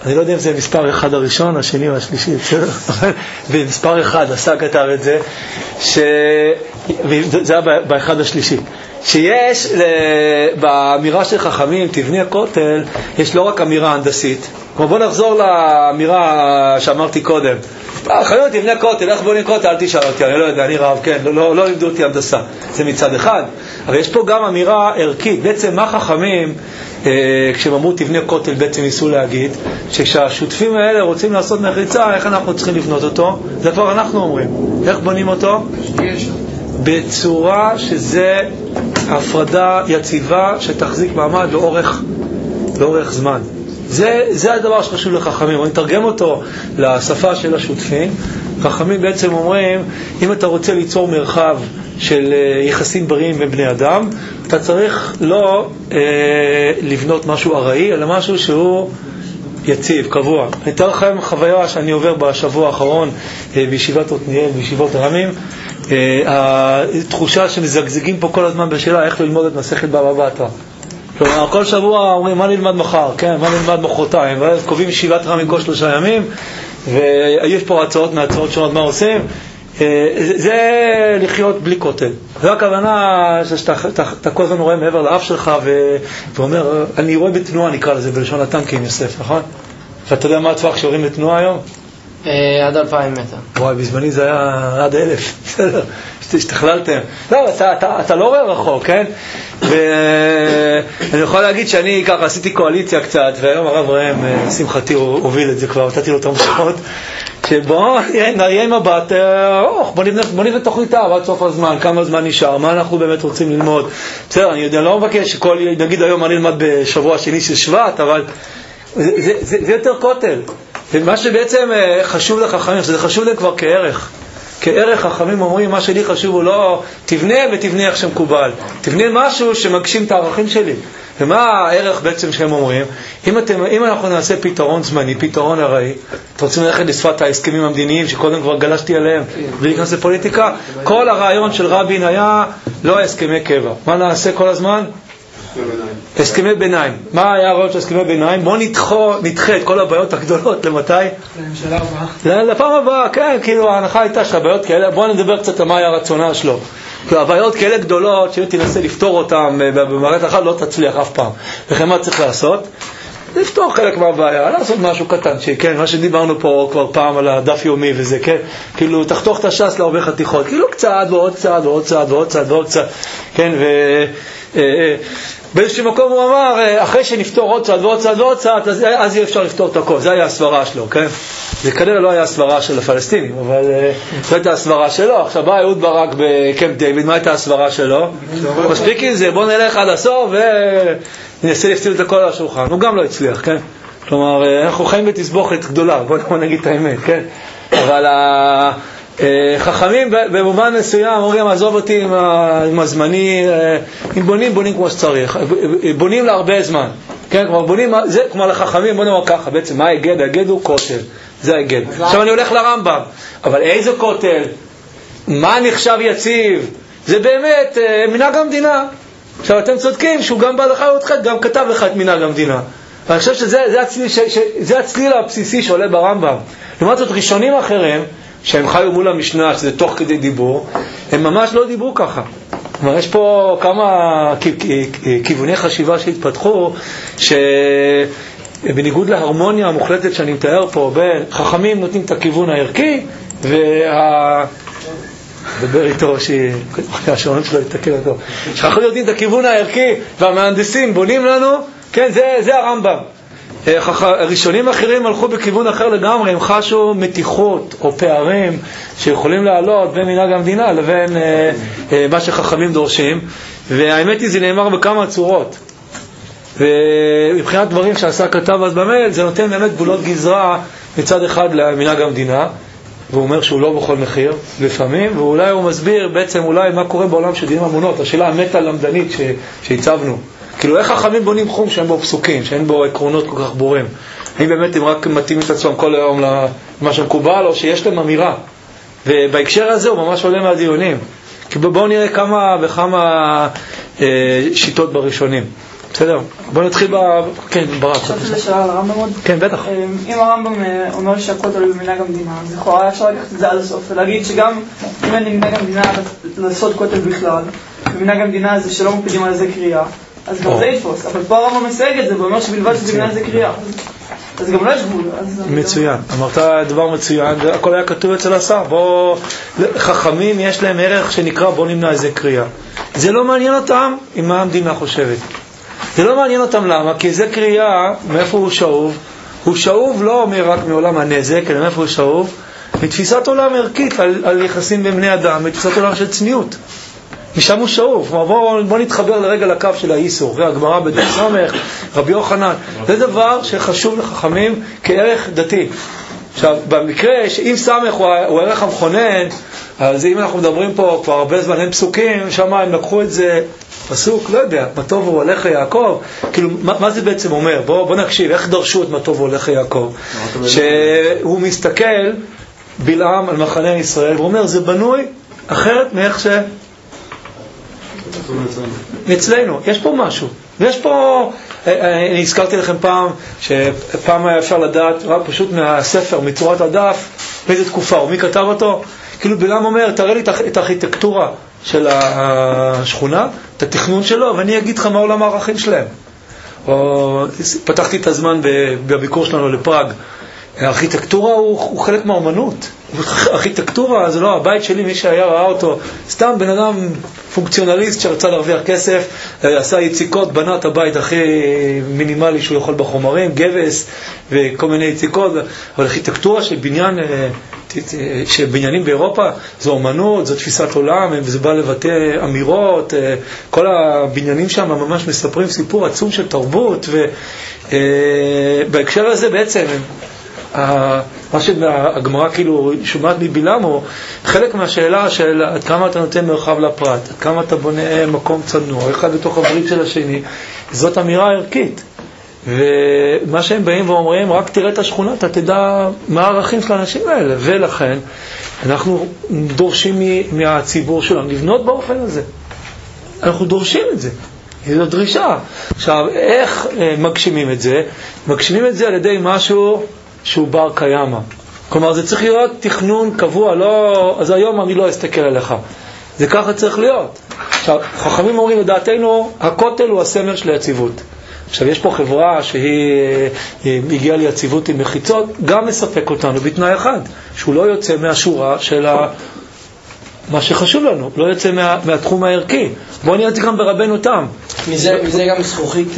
אני לא יודע אם זה מספר אחד הראשון, השני או השלישי, ומספר אחד, עשה כתב את זה, זה היה באחד השלישי, שיש באמירה של חכמים, תבנה כותל, יש לא רק אמירה הנדסית, כמו בוא נחזור לאמירה שאמרתי קודם, חכמים תבנה כותל, איך בונים כותל, אל תשאל אותי, אני לא יודע, אני רב, כן, לא לימדו אותי הנדסה, זה מצד אחד, אבל יש פה גם אמירה ערכית, בעצם מה חכמים, כשהם אמרו תבנה כותל בעצם ניסו להגיד שכשהשותפים האלה רוצים לעשות מחיצה, איך אנחנו צריכים לבנות אותו? זה כבר אנחנו אומרים. איך בונים אותו? בצורה שזה הפרדה יציבה שתחזיק מעמד לאורך זמן. זה הדבר שחשוב לחכמים. אני אתרגם אותו לשפה של השותפים. חכמים בעצם אומרים, אם אתה רוצה ליצור מרחב של יחסים בריים בין בני אדם, אתה צריך לא לבנות משהו ארעי, אלא משהו שהוא יציב, קבוע. אני אתן לכם חוויה שאני עובר בשבוע האחרון בישיבת עתניאל, בישיבות רמים, התחושה שמזגזגים פה כל הזמן בשאלה איך ללמוד את מסכת בבא בתרא. כלומר, כל שבוע אומרים מה נלמד מחר, כן, מה נלמד מחרתיים, ואז קובעים ישיבת רמים כל 3 ימים, ויש פה הצעות שונות מה עושים. זה לחיות בלי כותל. זו הכוונה שאתה כל הזמן רואה מעבר לאף שלך ואומר, אני רואה בתנועה, נקרא לזה בלשון הטנקים, יוסף, נכון? ואתה יודע מה הטווח שעורים בתנועה היום? עד 2,000 מטר. וואי, בזמני זה היה עד 1,000. בסדר, השתכללתם. לא, אתה לא רואה רחוק, כן? ואני יכול להגיד שאני ככה עשיתי קואליציה קצת, והיום הרב ראם, שמחתי, הוביל את זה כבר, נתתי לו את המשכות, שבוא נראה עם מבט, בוא נבנה תוכניתה עד סוף הזמן, כמה זמן נשאר, מה אנחנו באמת רוצים ללמוד. בסדר, אני יודע, לא מבקש שכל, נגיד היום אני אלמד בשבוע שני של שבט, אבל זה יותר כותל. ומה שבעצם חשוב לחכמים, זה חשוב להם כבר כערך חכמים אומרים, מה שלי חשוב הוא לא תבנה ותבנה איך שמקובל, תבנה משהו שמגשים את הערכים שלי. ומה הערך בעצם שהם אומרים? אם אנחנו נעשה פתרון זמני, פתרון הראי, אתם רוצים ללכת לשפת ההסכמים המדיניים שקודם כבר גלשתי עליהם ולהיכנס לפוליטיקה, כל הרעיון של רבין היה לא הסכמי קבע. מה נעשה כל הזמן? הסכמי ביניים. מה היה הרעיון של הסכמי ביניים? בוא נדחה את כל הבעיות הגדולות. למתי? לממשלה הבאה. לפעם הבאה, כן, כאילו ההנחה הייתה שהבעיות כאלה, בוא נדבר קצת על מה היה הרציונל שלו. כאילו הבעיות כאלה גדולות, שאם תנסה לפתור אותם במערכת אחת לא תצליח אף פעם. וכן מה צריך לעשות? לפתור חלק מהבעיה, לעשות משהו קטן, כן, מה שדיברנו פה כבר פעם על הדף יומי וזה, כן, כאילו תחתוך את השס להרבה חתיכות, כאילו קצת ועוד קצת ועוד קצת ועוד קצת ועוד קצת, כן, באיזשהו מקום הוא אמר, אחרי שנפתור עוד צעד ועוד צעד ועוד צעד, אז יהיה אפשר לפתור את הכל. זה היה הסברה שלו, כן? זה כנראה לא היה הסברה של הפלסטינים, אבל זו הייתה הסברה שלו. עכשיו בא אהוד ברק בקמפ דיוויד, מה הייתה הסברה שלו? מספיק עם זה, בוא נלך עד הסוף וננסה לפתור את הכל על השולחן. הוא גם לא הצליח, כן? כלומר, אנחנו חיים בתסבוכת גדולה, בוא נגיד את האמת, כן? אבל חכמים במובן מסוים אומרים, עזוב אותי עם הזמני, אם בונים כמו שצריך, בונים להרבה זמן, כן, כלומר בונים, זה כמו לחכמים, בוא נאמר ככה, בעצם מה ההיגד? ההיגד הוא כותל, זה ההיגד. עכשיו אני הולך לרמב"ם, אבל איזה כותל? מה נחשב יציב? זה באמת מנהג המדינה. עכשיו אתם צודקים שהוא גם בהלכה י"ח גם כתב לך את מנהג המדינה, ואני חושב שזה הצליל הבסיסי שעולה ברמב"ם. לעומת זאת ראשונים אחרים שהם חיו מול המשנה, שזה תוך כדי דיבור, הם ממש לא דיברו ככה. כלומר, יש פה כמה כיווני חשיבה שהתפתחו, שבניגוד להרמוניה המוחלטת שאני מתאר פה, בין חכמים נותנים את הכיוון הערכי, דבר איתו שהשעון שלו יתקל אותו. שחכמים נותנים את הכיוון הערכי, והמהנדסים בונים לנו, כן, זה הרמב"ם. ראשונים אחרים הלכו בכיוון אחר לגמרי, הם חשו מתיחות או פערים שיכולים לעלות בין מנהג המדינה לבין מה שחכמים דורשים, והאמת היא זה נאמר בכמה צורות, ומבחינת דברים שעשה כתב אז במייל זה נותן באמת גבולות גזרה מצד אחד למנהג המדינה, והוא אומר שהוא לא בכל מחיר לפעמים, ואולי הוא מסביר בעצם אולי מה קורה בעולם של דינים אמונות, השאלה המטה למדנית שהצבנו, כאילו איך חכמים בונים חום שאין בו פסוקים, שאין בו עקרונות כל כך ברורים, האם באמת הם רק מתאים את עצמם כל היום למה שמקובל, או שיש להם אמירה, ובהקשר הזה הוא ממש עולה מהדיונים. כי בואו נראה כמה וכמה שיטות בראשונים. בסדר, בוא נתחיל כן, ברק. עכשיו שזה שאלה על הרמב"ם עוד? כן, בטח. אם הרמב"ם אומר שהכותל הוא במנהג המדינה, אז לכאורה אפשר לקחת את זה עד הסוף, ולהגיד שגם אם אין מנהג המדינה לעשות כותל בכלל, ומנהג המדינה זה שלא מקפידים על זה קריאה, אז גם זה יתפוס. אבל פה הרמב"ם מסייג את זה, ואומר שבלבד שזה בגלל זה קריאה. אז גם לא יש גבול. מצוין, אמרת דבר מצוין, הכל היה כתוב אצל השר. חכמים יש להם ערך שנקרא בוא נמנע איזה קריאה. זה לא מעניין אותם עם מה המדינה חושבת. זה לא מעניין אותם למה, כי זה קריאה, מאיפה הוא שאוב? הוא שאוב לא אומר רק מעולם הנזק, אלא מאיפה הוא שאוב? מתפיסת עולם ערכית על יחסים בין בני אדם, מתפיסת עולם של צניעות. משם הוא שאוב. בוא נתחבר לרגע לקו של האיסור, הגמרא בדף סמך, רבי יוחנן. זה דבר שחשוב לחכמים כערך דתי. עכשיו, במקרה שאם סמך הוא הערך המכונן, אז אם אנחנו מדברים פה כבר הרבה זמן, הם פסוקים, שם הם לקחו את זה פסוק, לא יודע, מה טוב הוא הולך יעקב, כאילו, מה זה בעצם אומר? בוא נקשיב, איך דרשו את מה טוב הוא הולך יעקב? שהוא מסתכל בלעם על מחנה ישראל, והוא אומר, זה בנוי אחרת מאיך ש... אצלנו, יש פה משהו, ויש פה, אני הזכרתי לכם פעם, שפעם היה אפשר לדעת, רק פשוט מהספר, מצורת הדף, באיזה תקופה, ומי כתב אותו? כאילו בלעם אומר, תראה לי את הארכיטקטורה של השכונה, את התכנון שלו, ואני אגיד לך מה עולם הערכים שלהם. או, פתחתי את הזמן בביקור שלנו לפראג. הארכיטקטורה הוא חלק מהאומנות. ארכיטקטורה זה לא הבית שלי, מי שהיה ראה אותו, סתם בן אדם פונקציונליסט שרצה להרוויח כסף, עשה יציקות, בנה את הבית הכי מינימלי שהוא יכול בחומרים, גבס וכל מיני יציקות. אבל ארכיטקטורה של בניין, שבניינים באירופה זו אומנות, זו תפיסת עולם, וזה בא לבטא אמירות. כל הבניינים שם ממש מספרים סיפור עצום של תרבות, ובהקשר הזה בעצם מה שהגמרא כאילו שומעת מבלעם הוא חלק מהשאלה של עד כמה אתה נותן מרחב לפרט, עד כמה אתה בונה מקום צנוע, אחד בתוך הברית של השני. זאת אמירה ערכית, ומה שהם באים ואומרים, רק תראה את השכונה, אתה תדע מה הערכים של האנשים האלה. ולכן אנחנו דורשים מהציבור שלנו לבנות באופן הזה. אנחנו דורשים את זה, זו דרישה. עכשיו, איך מגשימים את זה? מגשימים את זה על ידי משהו שהוא בר קיימא. כלומר, זה צריך להיות תכנון קבוע, לא... אז היום אני לא אסתכל עליך. זה ככה צריך להיות. עכשיו, חכמים אומרים, לדעתנו, הכותל הוא הסמל של היציבות. עכשיו, יש פה חברה שהיא הגיעה ליציבות עם מחיצות, גם מספק אותנו בתנאי אחד, שהוא לא יוצא מהשורה של מה שחשוב לנו, לא יוצא מהתחום הערכי. בואו נראה את זה גם ברבנו תם. מזה גם זכוכית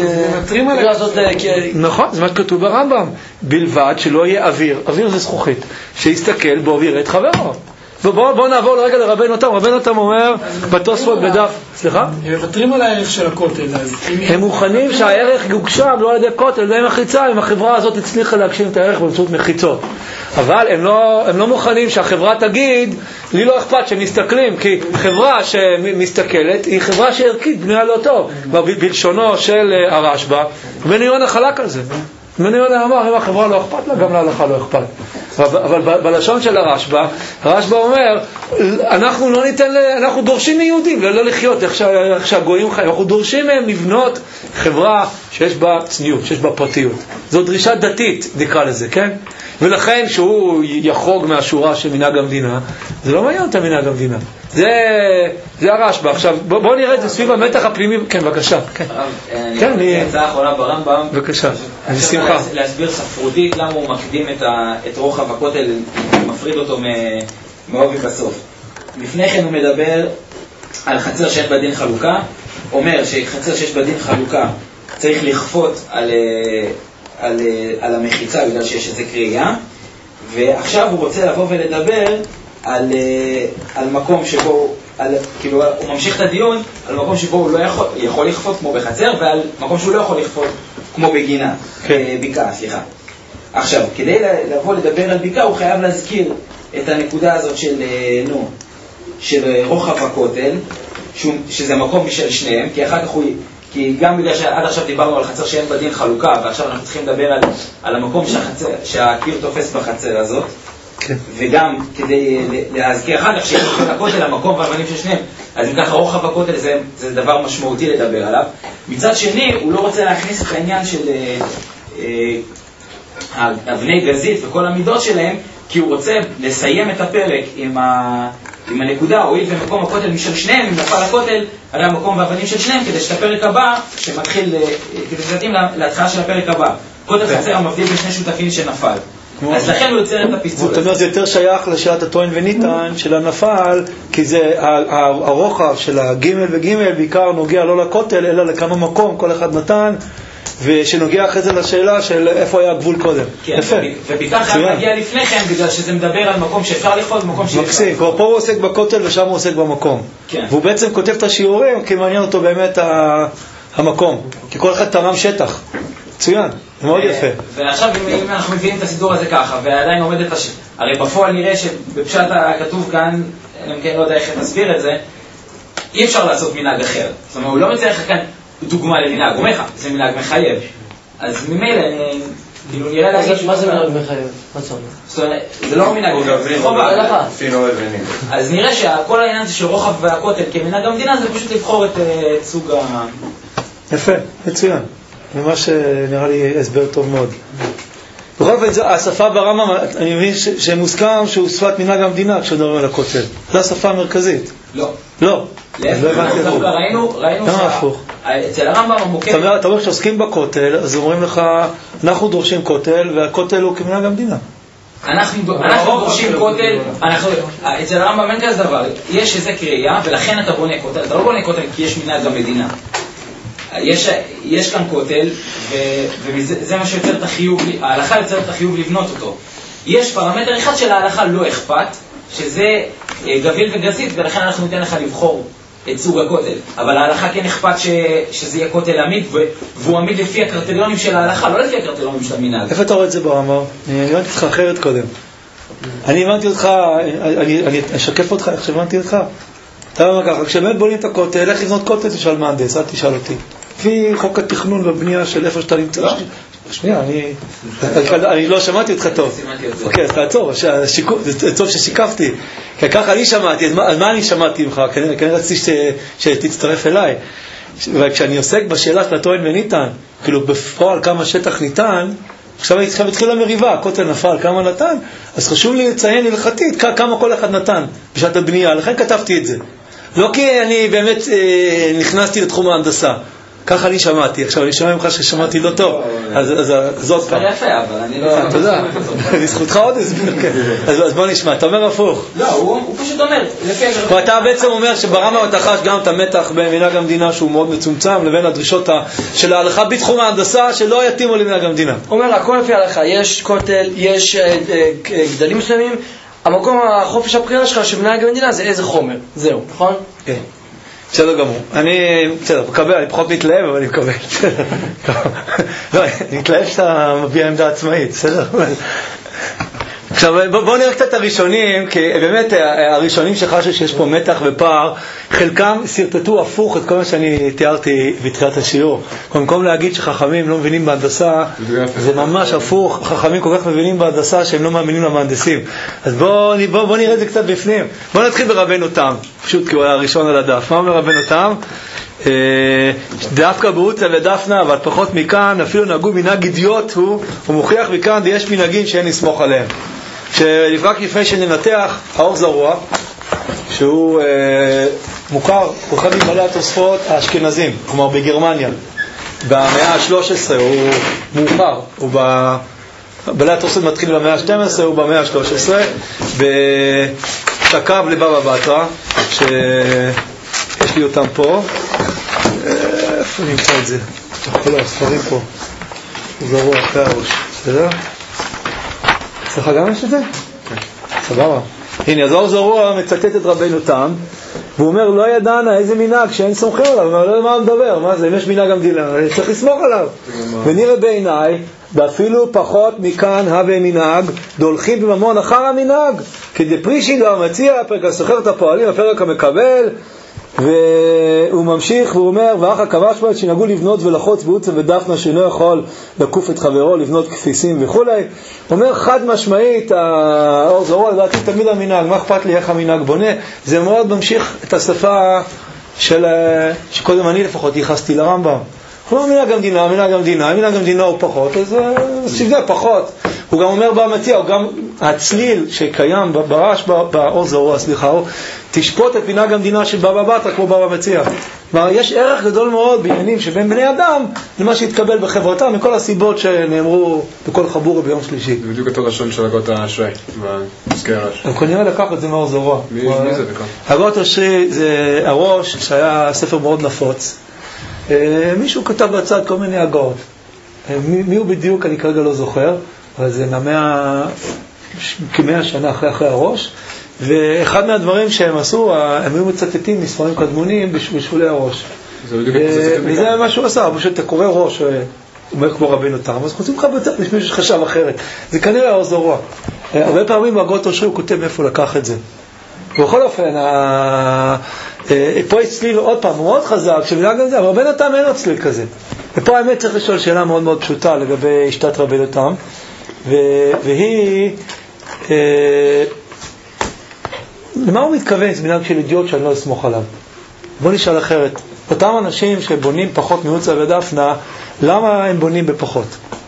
נכון, זה מה שכתוב ברמב"ם, בלבד שלא יהיה אוויר. אוויר זה זכוכית, שיסתכל בו ויראה את חברו. ובואו נעבור לרגע לרבנו תם. רבנו תם אומר בתוספות בדף, סליחה? הם מוותרים על הערך של הכותל. הם מוכנים שהערך יוגשם לא על ידי כותל, על ידי מחיצה. אם החברה הזאת הצליחה להגשים את הערך באמצעות מחיצות, אבל הם לא מוכנים שהחברה תגיד לי לא אכפת שמסתכלים, כי חברה שמסתכלת היא חברה שערכית בנויה לא טוב. בלשונו של הרשב"א, בן יונה חלק על זה. בן יונה אמר, אם החברה לא אכפת לה, גם להלכה לא אכפת. אבל בלשון של הרשב"א אומר, אנחנו לא ניתן, אנחנו דורשים מיהודים לא לחיות איך שהגויים חיים, אנחנו דורשים מהם לבנות חברה שיש בה צניעות, שיש בה פרטיות. זו דרישה דתית, נקרא לזה, כן? ולכן שהוא יחרוג מהשורה של מנהג המדינה, זה לא מעניין את מנהג המדינה. זה הרשב"א. עכשיו בואו נראה את זה סביב המתח הפנימי. כן, בבקשה. אני הצעה האחרונה ברמב"ם, בבקשה, אני שמחה להסביר ספרותית למה הוא מקדים את רוחב הכותל, מפריד אותו מעובי בסוף. לפני כן הוא מדבר על חצר שאין בדין חלוקה, אומר שחצר שיש בדין חלוקה צריך לכפות על המחיצה בגלל שיש איזה קריאה, ועכשיו הוא רוצה לבוא ולדבר על מקום שבו, כאילו הוא ממשיך את הדיון על מקום שבו הוא לא יכול לכפות כמו בחצר, ועל מקום שהוא לא יכול לכפות כמו בגינה, ביקה, סליחה. עכשיו, כדי לבוא לדבר על ביקה הוא חייב להזכיר את הנקודה הזאת של רוחב הכותל, שזה מקום בשביל שניהם, כי אחר כך כי גם בגלל שעד עכשיו דיברנו על חצר שאין בדין חלוקה, ועכשיו אנחנו צריכים לדבר על המקום שהקיר תופס בחצר הזאת, וגם כדי להזכיר אחר כך שיש לכותל המקום והאבנים של שניהם, אז אם ככה רוחב הכותל זה דבר משמעותי לדבר עליו. מצד שני הוא לא רוצה להכניס את העניין של אבני גזית וכל המידות שלהם, כי הוא רוצה לסיים את הפרק עם הנקודה, הואיל ומקום הכותל משל שניהם, אם נפל הכותל, הרי המקום והאבנים של שניהם, כדי שאת הפרק הבא, שמתחיל, כדי שתתאים להתחלה של הפרק הבא. כותל חצר המבדיל בין שני שותפים שנפל. אז לכן הוא יוצר את הפיצול. זאת אומרת, זה יותר שייך לשאלת הטוען וניתן של הנפל, כי זה הרוחב של הגימל וגימל בעיקר נוגע לא לכותל, אלא לכמה מקום כל אחד נתן, ושנוגע אחרי זה לשאלה של איפה היה הגבול קודם. כן, ובעיקר חייב להגיע לפני כן, בגלל שזה מדבר על מקום שאפשר לכפות, מקום שאפשר. מקסים, פה הוא עוסק בכותל ושם הוא עוסק במקום. כן. והוא בעצם כותב את השיעורים, כי מעניין אותו באמת המקום. כי כל אחד תרם שטח. מצוין, זה מאוד יפה. ועכשיו אם אנחנו מביאים את הסידור הזה ככה, ועדיין עומד את הרי בפועל נראה שבפשט הכתוב כאן, אני לא יודע איך נסביר את זה, אי אפשר לעשות מנהג אחר. זאת אומרת, הוא לא מצליח כאן דוגמה למנהג, הוא אומר לך, זה מנהג מחייב. אז ממילא, כאילו נראה להגיד... מה זה מנהג מחייב? מה זה אומר? זאת אומרת, זה לא מנהג מחייב, זה חובה. אז נראה שכל העניין הזה של רוחב והכותל כמנהג המדינה, זה פשוט לבחור את סוג ה... יפה, מצוין. ממש נראה לי הסבר טוב מאוד. בכל אופן, השפה ברמב"ם, אני מבין שמוסכם שהוא שפת מנהג המדינה כשדברים על הכותל. זו השפה המרכזית. לא. לא. ראינו אצל הרמב"ם המוקד... אתה אומר שעוסקים בכותל, אז אומרים לך, אנחנו דורשים כותל, והכותל הוא כמנהג המדינה. אנחנו דורשים כותל, אצל הרמב"ם אין כזה דבר, יש איזה קריאה, ולכן אתה בונה כותל. אתה לא בונה כותל כי יש מנהג המדינה. יש כאן כותל, וזה מה שיוצר את החיוב, ההלכה יוצרת את החיוב לבנות אותו. יש פרמטר אחד של ההלכה לא אכפת, שזה גביל וגזית, ולכן אנחנו ניתן לך לבחור את סוג הכותל. אבל ההלכה כן אכפת שזה יהיה כותל עמיד, והוא עמיד לפי הקרטריונים של ההלכה, לא לפי הקרטריונים של המנהג. איפה אתה רואה את זה ברמב"ם? אני הבנתי אותך אחרת קודם. אני הבנתי אותך, אני אשקף אותך איך שהבנתי אותך. אתה אומר ככה, כשבאמת בונים את הכותל, איך לבנות כותל? תשאל מהנדס, אל תשאל אותי. לפי חוק התכנון והבנייה של איפה שאתה נמצא. שנייה, אני לא שמעתי אותך טוב. אוקיי, אז תעצור, זה טוב ששיקפתי. כי ככה אני שמעתי, אז מה אני שמעתי ממך? כנראה רציתי שתצטרף אליי. וכשאני עוסק בשאלה של הטוען וניתן, כאילו בפועל כמה שטח ניתן, עכשיו התחילה מריבה, הכותל נפל, כמה נתן, אז חשוב לי לציין הלכתית כמה כל אחד נתן בשעת הבנייה, לכן כתבתי את זה. לא כי אני באמת נכנסתי לתחום ההנדסה, ככה אני שמעתי. עכשיו אני שומע ממך ששמעתי לא טוב, אז זאת פעם. יפה, אבל אני לא... תודה, לזכותך עוד הסביר. אז בוא נשמע, אתה אומר הפוך. לא, הוא פשוט אומר. ואתה בעצם אומר שברמב"ם אתה חש גם את המתח בין מנהג המדינה שהוא מאוד מצומצם לבין הדרישות של ההלכה בתחום ההנדסה שלא יתאימו למנהג המדינה. הוא אומר, הכל לפי ההלכה, יש כותל, יש גדלים מסוימים, המקום החופש הבחירה שלך שמנהג המדינה זה איזה חומר, זהו, נכון? כן. בסדר גמור. בסדר, מקבל, אני פחות מתלהב, אבל אני מקבל. לא, אני מתלהב שאתה מביע עמדה עצמאית, בסדר? עכשיו, בואו נראה קצת הראשונים, כי באמת הראשונים שחשו שיש פה מתח ופער, חלקם סרטטו הפוך את כל מה שאני תיארתי בתחילת השיעור. במקום להגיד שחכמים לא מבינים בהנדסה, זה ממש הפוך. חכמים כל כך מבינים בהנדסה שהם לא מאמינים למהנדסים. אז בואו נראה את זה קצת בפנים. בואו נתחיל ברבנו תם, פשוט כי הוא היה הראשון על הדף. מה אומר רבנו תם? דווקא בעוצה ודפנה, אבל פחות מכאן, אפילו נהגו מנהג אידיוט, הוא מוכיח מכאן, יש מנהגים שאין לסמוך עליהם. רק לפני שננתח, האור זרוע, שהוא מוכר, הוא אחד מבעלי התוספות האשכנזים, כלומר בגרמניה, במאה ה-13, הוא מאוחר, בעלי התוספות מתחיל במאה ה-12, הוא במאה ה-13, בשקב לבבא בתרא, שיש לי אותם פה, איפה נמצא את זה? כל הספרים פה, זרוע אחרי הראש, בסדר? אצלך גם יש את זה? סבבה. הנה, אז האור זרוע מצטט את רבנו תם, והוא אומר, לא ידענה איזה מנהג שאין סומכים עליו. הוא אומר, לא יודע מה מדבר, מה זה, אם יש מנהג המדינה, צריך לסמוך עליו. ונראה בעיניי, ואפילו פחות מכאן הווה מנהג, דולכים בממון אחר המנהג, כדי פרישי לא המציע, הפרק הסוחר את הפועלים, הפרק המקבל, והוא ממשיך והוא אומר, ואחר כבש בה שנהגו לבנות ולחוץ בעוצה ודפנה שאינו יכול לקוף את חברו, לבנות כפיסים וכו'. הוא אומר חד משמעית, האור זרוע לדעתי תמיד המנהג, מה אכפת לי איך המנהג בונה, זה מאוד ממשיך את השפה שקודם אני לפחות ייחסתי לרמב"ם. הוא אומר מנהג המדינה הוא פחות, אז שבזה פחות. הוא גם אומר במציע, הוא גם הצליל שקיים ברש, באור זרוע, תשפוט את מנהג המדינה של בבא בתרא כמו בבא מציע. יש ערך גדול מאוד בעניינים שבין בני אדם למה שהתקבל בחברתם, מכל הסיבות שנאמרו בכל חבורה ביום שלישי. זה בדיוק אותו לשון של הגות האשרי, במזכי הרש. הם כנראה לקח את זה מאור זרוע. מי זה בכלל? הגות האשרי זה הראש שהיה ספר מאוד נפוץ. מישהו כתב בצד כל מיני הגות. מי הוא בדיוק אני כרגע לא זוכר, אבל זה כ100 שנה אחרי הראש. ואחד מהדברים שהם עשו, הם היו מצטטים מספרים קדמונים בשולי הראש. וזה מה שהוא עשה, פשוט אתה קורא ראש, הוא אומר כמו רבינו תם, אז חוצים לך בצד, יש מישהו שחשב אחרת. זה כנראה האור זרוע. הרבה פעמים בהגות האשרי הוא כותב מאיפה לקח את זה. ובכל אופן, פה יש צליל עוד פעם, הוא מאוד חזק, שמנהג את זה, אבל רבינו תם אין עוד צליל כזה. ופה האמת צריך לשאול שאלה מאוד מאוד פשוטה לגבי אשתת רבינו תם, והיא... למה הוא מתכוון? זה מנהג של אידיוט שאני לא אסמוך עליו. בוא נשאל אחרת. אותם אנשים שבונים פחות מעוצה ודפנה, למה הם בונים בפחות?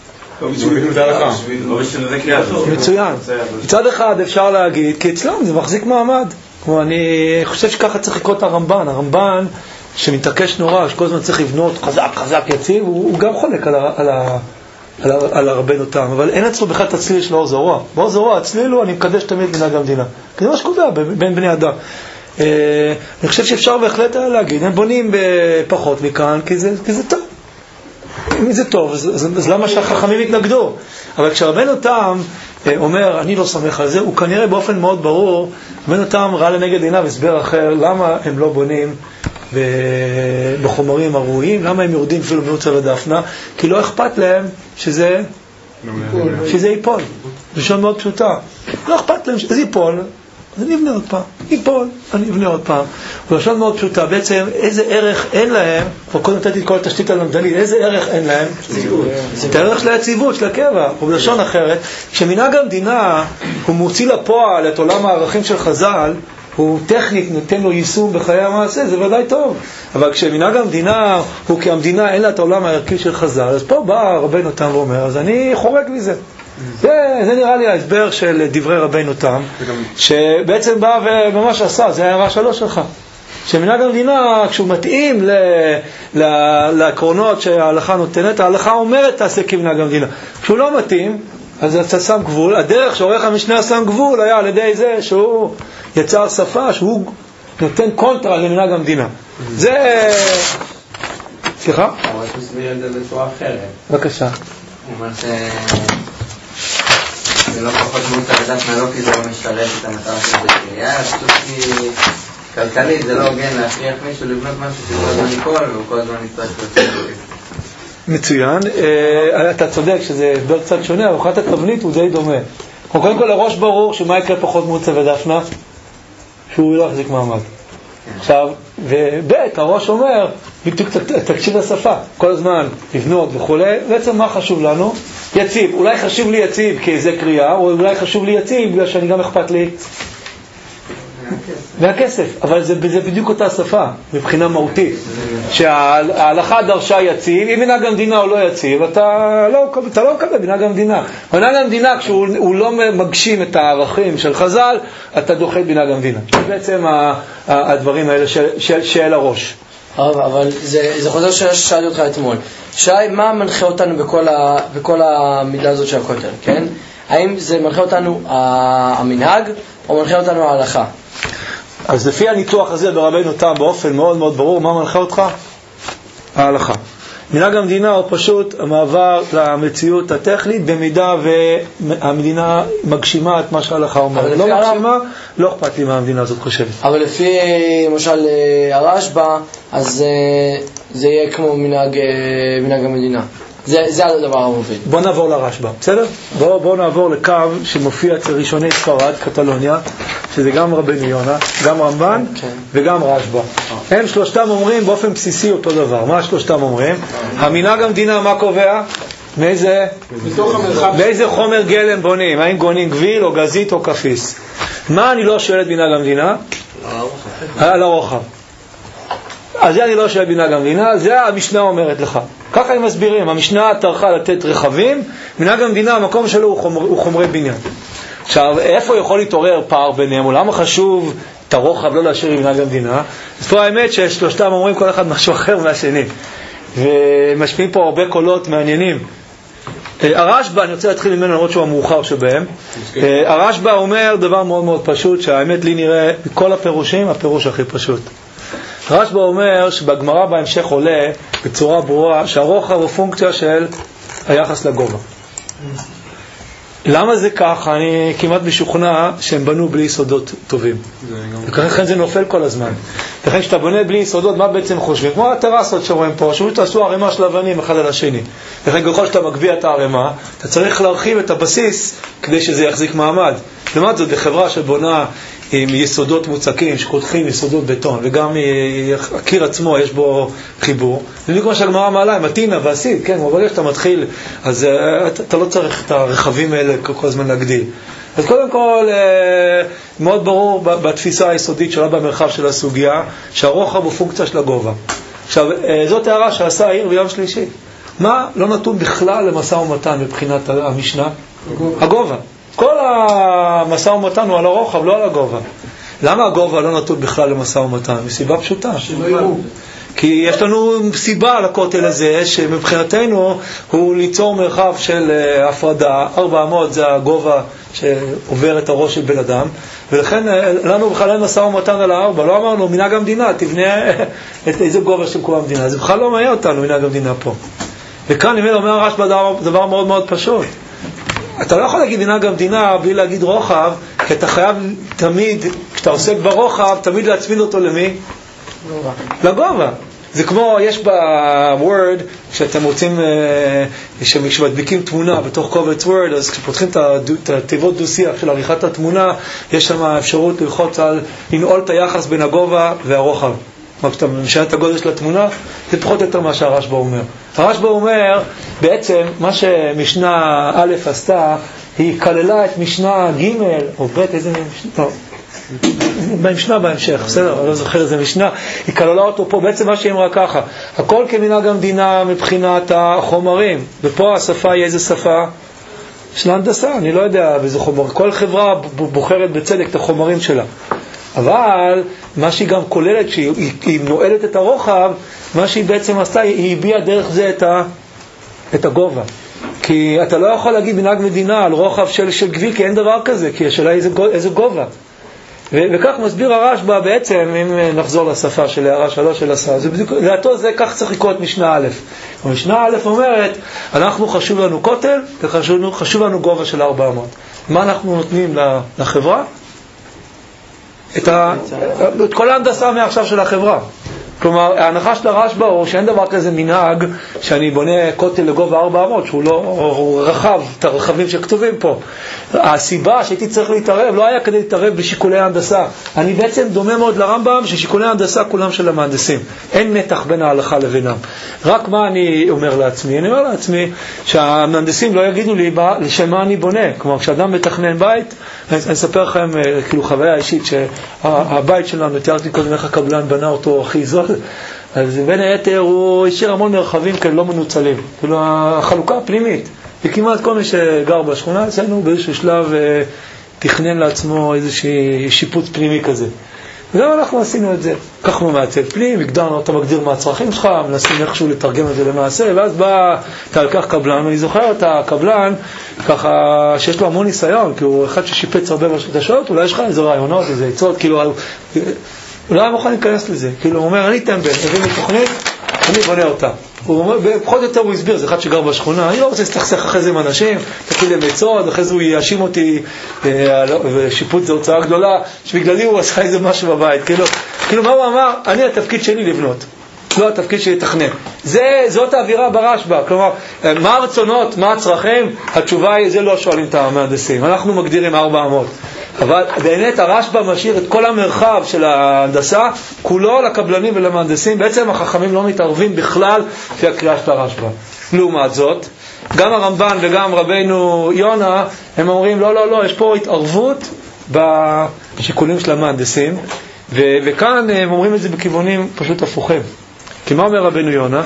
מצוין. מצד אחד אפשר להגיד, כי אצלם זה מחזיק מעמד. כמו אני חושב שככה צריך לקרוא את הרמב"ן. הרמב"ן שמתעקש נורא, שכל הזמן צריך לבנות חזק יציב, הוא גם חולק על רבנו תם, אבל אין אצלו בכלל את הצליל של האור זרוע. באור זרוע הצליל הוא, אני מקדש תמיד מנהג המדינה. כי זה מה שקובע בין בני אדם. אני חושב שאפשר בהחלט להגיד, הם בונים בפחות מכאן, כי זה טוב. אם זה טוב, אז למה שהחכמים התנגדו? אבל כשרבנו תם אומר, אני לא סומך על זה, הוא כנראה באופן מאוד ברור, רבנו תם ראה לנגד עיניו הסבר אחר, למה הם לא בונים בחומרים הראויים, למה הם יורדים אפילו מעוצה ודפנה, כי לא אכפת להם שזה ייפול. זה שון מאוד פשוטה. לא אכפת להם שזה ייפול, אז אני אבנה עוד פעם. ייפול, אני אבנה עוד פעם. הוא לשון מאוד פשוטה. בעצם איזה ערך אין להם, קודם נתתי את כל התשתית הלמדנית, איזה ערך אין להם? את הערך של היציבות, של הקבע. ובלשון אחרת, כשמנהג המדינה הוא מוציא לפועל את עולם הערכים של חז"ל, הוא טכנית נותן לו יישום בחיי המעשה, זה ודאי טוב. אבל כשמנהג המדינה הוא כי המדינה אין לה את העולם הערכי של חז"ל, אז פה בא רבנו תם ואומר, אז אני חורג מזה. זה נראה לי ההסבר של דברי רבנו תם, שבעצם בא וממש עשה, זה ההערה שלו שלך. שמנהג המדינה, כשהוא מתאים לעקרונות שההלכה נותנת, ההלכה אומרת תעשה כמנהג המדינה. כשהוא לא מתאים, אז אתה שם גבול. הדרך שעורך המשנה שם גבול היה על ידי זה שהוא יצר שפה, שהוא נותן קונטרה למנהג המדינה. זה... סליחה? אבל יש מסביר את זה בצורה אחרת. בבקשה. הוא אומר זה לא פחות מעוצה ודפנה, לא כי זה לא משתלט את המטרה של זה קריאה, פשוט כי כלכלית זה לא הוגן להכריח מישהו לבנות משהו שכל הזמן ייפול והוא כל הזמן יצטרך לצאת. מצוין, אתה צודק שזה הסבר קצת שונה, אבל אחת התבנית הוא די דומה. קודם כל הראש ברור שמה יקרה פחות מעוצה ודפנה? שהוא לא יחזיק מעמד. עכשיו, ובית הראש אומר, בדיוק תקשיב לשפה, כל הזמן לבנות וכו', בעצם מה חשוב לנו? יציב. אולי חשוב לי יציב כי זה קריאה, או אולי חשוב לי יציב בגלל שאני גם אכפת לי והכסף. אבל זה בדיוק אותה שפה מבחינה מהותית, שההלכה דרשה יציב. אם מנהג המדינה הוא לא יציב, אתה לא מקבל מנהג המדינה. מנהג המדינה כשהוא לא מגשים את הערכים של חז"ל, אתה דוחה את מנהג המדינה. זה בעצם הדברים האלה של הראש. אבל זה חוזר ששאלתי אותך אתמול. שי, מה מנחה אותנו בכל המידה הזאת של הכותל, כן? האם זה מנחה אותנו המנהג או מנחה אותנו ההלכה? אז לפי הניתוח הזה ברבנו תם באופן מאוד מאוד ברור, מה מנחה אותך? ההלכה. מנהג המדינה הוא פשוט המעבר למציאות הטכנית במידה והמדינה מגשימה את מה שההלכה אומרת. לא מגשימה, לא אכפת לי מה המדינה הזאת חושבת. אבל לפי למשל הרשב"א, אז זה יהיה כמו מנהג המדינה. זה הדבר המוביל. בוא נעבור לרשב"א, בסדר? בוא נעבור לקו שמופיע אצל ראשוני ספרד, קטלוניה, שזה גם רבנו יונה, גם רמב"ן וגם רשב"א. הם שלושתם אומרים באופן בסיסי אותו דבר. מה שלושתם אומרים? המנהג המדינה מה קובע? מאיזה חומר גלם בונים? האם גונים גביל או גזית או כפיס? מה אני לא שואל את מנהג המדינה? על הרוחב. אז זה אני לא שואל מנהג המדינה, זה המשנה אומרת לך. ככה הם מסבירים, המשנה טרחה לתת רכבים, מנהג המדינה המקום שלו הוא חומרי בניין. עכשיו, איפה יכול להתעורר פער ביניהם? ולמה חשוב את הרוחב לא להשאיר עם מנהג המדינה? אז פה האמת ששלושתם אומרים כל אחד משהו אחר מהשני. ומשפיעים פה הרבה קולות מעניינים. הרשב"א, אני רוצה להתחיל ממנו למרות שהוא המאוחר שבהם. הרשב"א אומר דבר מאוד מאוד פשוט, שהאמת לי נראה מכל הפירושים, הפירוש הכי פשוט. הרשב"א אומר שבגמרא בהמשך עולה בצורה ברורה שהרוחב הוא פונקציה של היחס לגובה. למה זה כך? אני כמעט משוכנע שהם בנו בלי יסודות טובים. וכן זה נופל כל הזמן. לכן כשאתה בונה בלי יסודות, מה בעצם חושבים? כמו הטרסות שרואים פה, שתעשו ערימה של אבנים אחד על השני. לכן ככל שאתה מגביה את הערימה, אתה צריך להרחיב את הבסיס כדי שזה יחזיק מעמד. לעומת זאת, בחברה שבונה עם יסודות מוצקים, שחותכים יסודות בטון, וגם הקיר עצמו יש בו חיבור. זה בדיוק מה שהגמרא מעלה, עם הטינה והסיד, כן, אבל כשאתה מתחיל, אז אתה לא צריך את הרכבים האלה כל הזמן להגדיל. אז קודם כל, מאוד ברור בתפיסה היסודית שלה במרחב של הסוגיה, שהרוחב הוא פונקציה של הגובה. עכשיו, זאת הערה שעשה העיר ביום שלישי. מה לא נתון בכלל למשא ומתן מבחינת המשנה? הגובה. כל המשא ומתן הוא על הרוחב, לא על הגובה. למה הגובה לא נתון בכלל למשא ומתן? מסיבה פשוטה. כי יש לנו סיבה לכותל הזה, שמבחינתנו הוא ליצור מרחב של הפרדה. 400 זה הגובה שעובר את הראש של בן אדם, ולכן לנו בכלל אין משא ומתן על 4. לא אמרנו, מנהג המדינה, תבנה את איזה גובה של כל המדינה. זה בכלל לא מעניין אותנו, מנהג המדינה פה. וכאן אם אומר הרשב"א דבר מאוד מאוד פשוט. אתה לא יכול להגיד מנהג המדינה בלי להגיד רוחב, כי אתה חייב תמיד, כשאתה עוסק ברוחב, תמיד להצמיד אותו למי? לגובה. זה כמו, יש בוורד, כשאתם רוצים, כשמדביקים תמונה בתוך קובץ וורד, אז כשפותחים את התיבות דו-שיח של עריכת התמונה, יש שם אפשרות ללחוץ על לנעול את היחס בין הגובה והרוחב. כשאתה משנה את הגודל של התמונה, זה פחות יותר מה שהרשב"א אומר. הרשב"א אומר, בעצם, מה שמשנה א' עשתה, היא כללה את משנה ג' או ב', איזה משנה? לא. במשנה בהמשך, בסדר, אני לא זוכר איזה משנה, היא כללה אותו פה, בעצם מה שהיא אמרה ככה, הכל כמנהג המדינה מבחינת החומרים, ופה השפה היא איזה שפה? של הנדסה, אני לא יודע באיזה חומר, כל חברה בוחרת בצדק את החומרים שלה. אבל מה שהיא גם כוללת, שהיא נועלת את הרוחב, מה שהיא בעצם עשתה, היא הביאה דרך זה את הגובה. כי אתה לא יכול להגיד מנהג מדינה על רוחב של גביל, כי אין דבר כזה, כי השאלה היא איזה גובה. וכך מסביר הרשב"א בעצם, אם נחזור לשפה של הערה 3 של השר, לדעתו זה כך צריך לקרוא את משנה א'. המשנה א' אומרת, אנחנו חשוב לנו כותל, וחשוב לנו גובה של 400. מה אנחנו נותנים לחברה? את כל ההנדסה מעכשיו של החברה. כלומר, ההנחה של הרשב"א הוא שאין דבר כזה מנהג שאני בונה כותל לגובה 400, שהוא לא, הוא רחב, את הרכבים שכתובים פה. הסיבה שהייתי צריך להתערב לא היה כדי להתערב בשיקולי ההנדסה. אני בעצם דומה מאוד לרמב"ם ששיקולי ההנדסה כולם של המהנדסים. אין מתח בין ההלכה לבינם. רק מה אני אומר לעצמי? אני אומר לעצמי שהמהנדסים לא יגידו לי לשמה אני בונה. כלומר, כשאדם מתכנן בית, אני אספר לכם כאילו חוויה אישית שהבית שלנו, תיארתי קודם איך הקבלן בנה אותו הכי זול, אז בין היתר הוא השאיר המון מרחבים כאלה לא מנוצלים, כאילו החלוקה הפנימית, וכמעט כל מי שגר בשכונה אצלנו באיזשהו שלב תכנן לעצמו איזושהי שיפוץ פנימי כזה. וגם אנחנו עשינו את זה, לקחנו מעצב פנים, הגדרנו, אתה מגדיר מה הצרכים שלך, מנסים איכשהו לתרגם את זה למעשה, ואז בא, אתה לקח קבלן, ואני זוכר את הקבלן, ככה שיש לו המון ניסיון, כי הוא אחד ששיפץ הרבה בשעות, אולי יש לך איזה רעיונות, איזה עצות, כאילו, אולי אני מוכן להיכנס לזה, כאילו, הוא אומר, אני טמבל, הביא לי תוכנית, אני בונה אותה. הוא אומר, פחות יותר הוא הסביר, זה אחד שגר בשכונה, אני לא רוצה להסתכסך אחרי זה עם אנשים, תקי להם עצות, אחרי זה הוא יאשים אותי, ושיפוץ זה הוצאה גדולה, שבגללי הוא עשה איזה משהו בבית, כאילו מה הוא אמר? אני התפקיד שלי לבנות, לא התפקיד שלי לתכנן. זאת האווירה ברשב"א, כלומר, מה הרצונות, מה הצרכים? התשובה היא, זה לא שואלים את המהנדסים, אנחנו מגדירים 400. אבל באמת הרשב"א משאיר את כל המרחב של ההנדסה כולו לקבלנים ולמהנדסים. בעצם החכמים לא מתערבים בכלל לפי הקריאה של הרשב"א. לעומת זאת, גם הרמב"ן וגם רבינו יונה הם אומרים לא, יש פה התערבות בשיקולים של המהנדסים, וכאן הם אומרים את זה בכיוונים פשוט הפוכים. כי מה אומר רבינו יונה?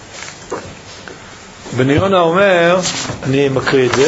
רבינו יונה אומר, אני מקריא את זה,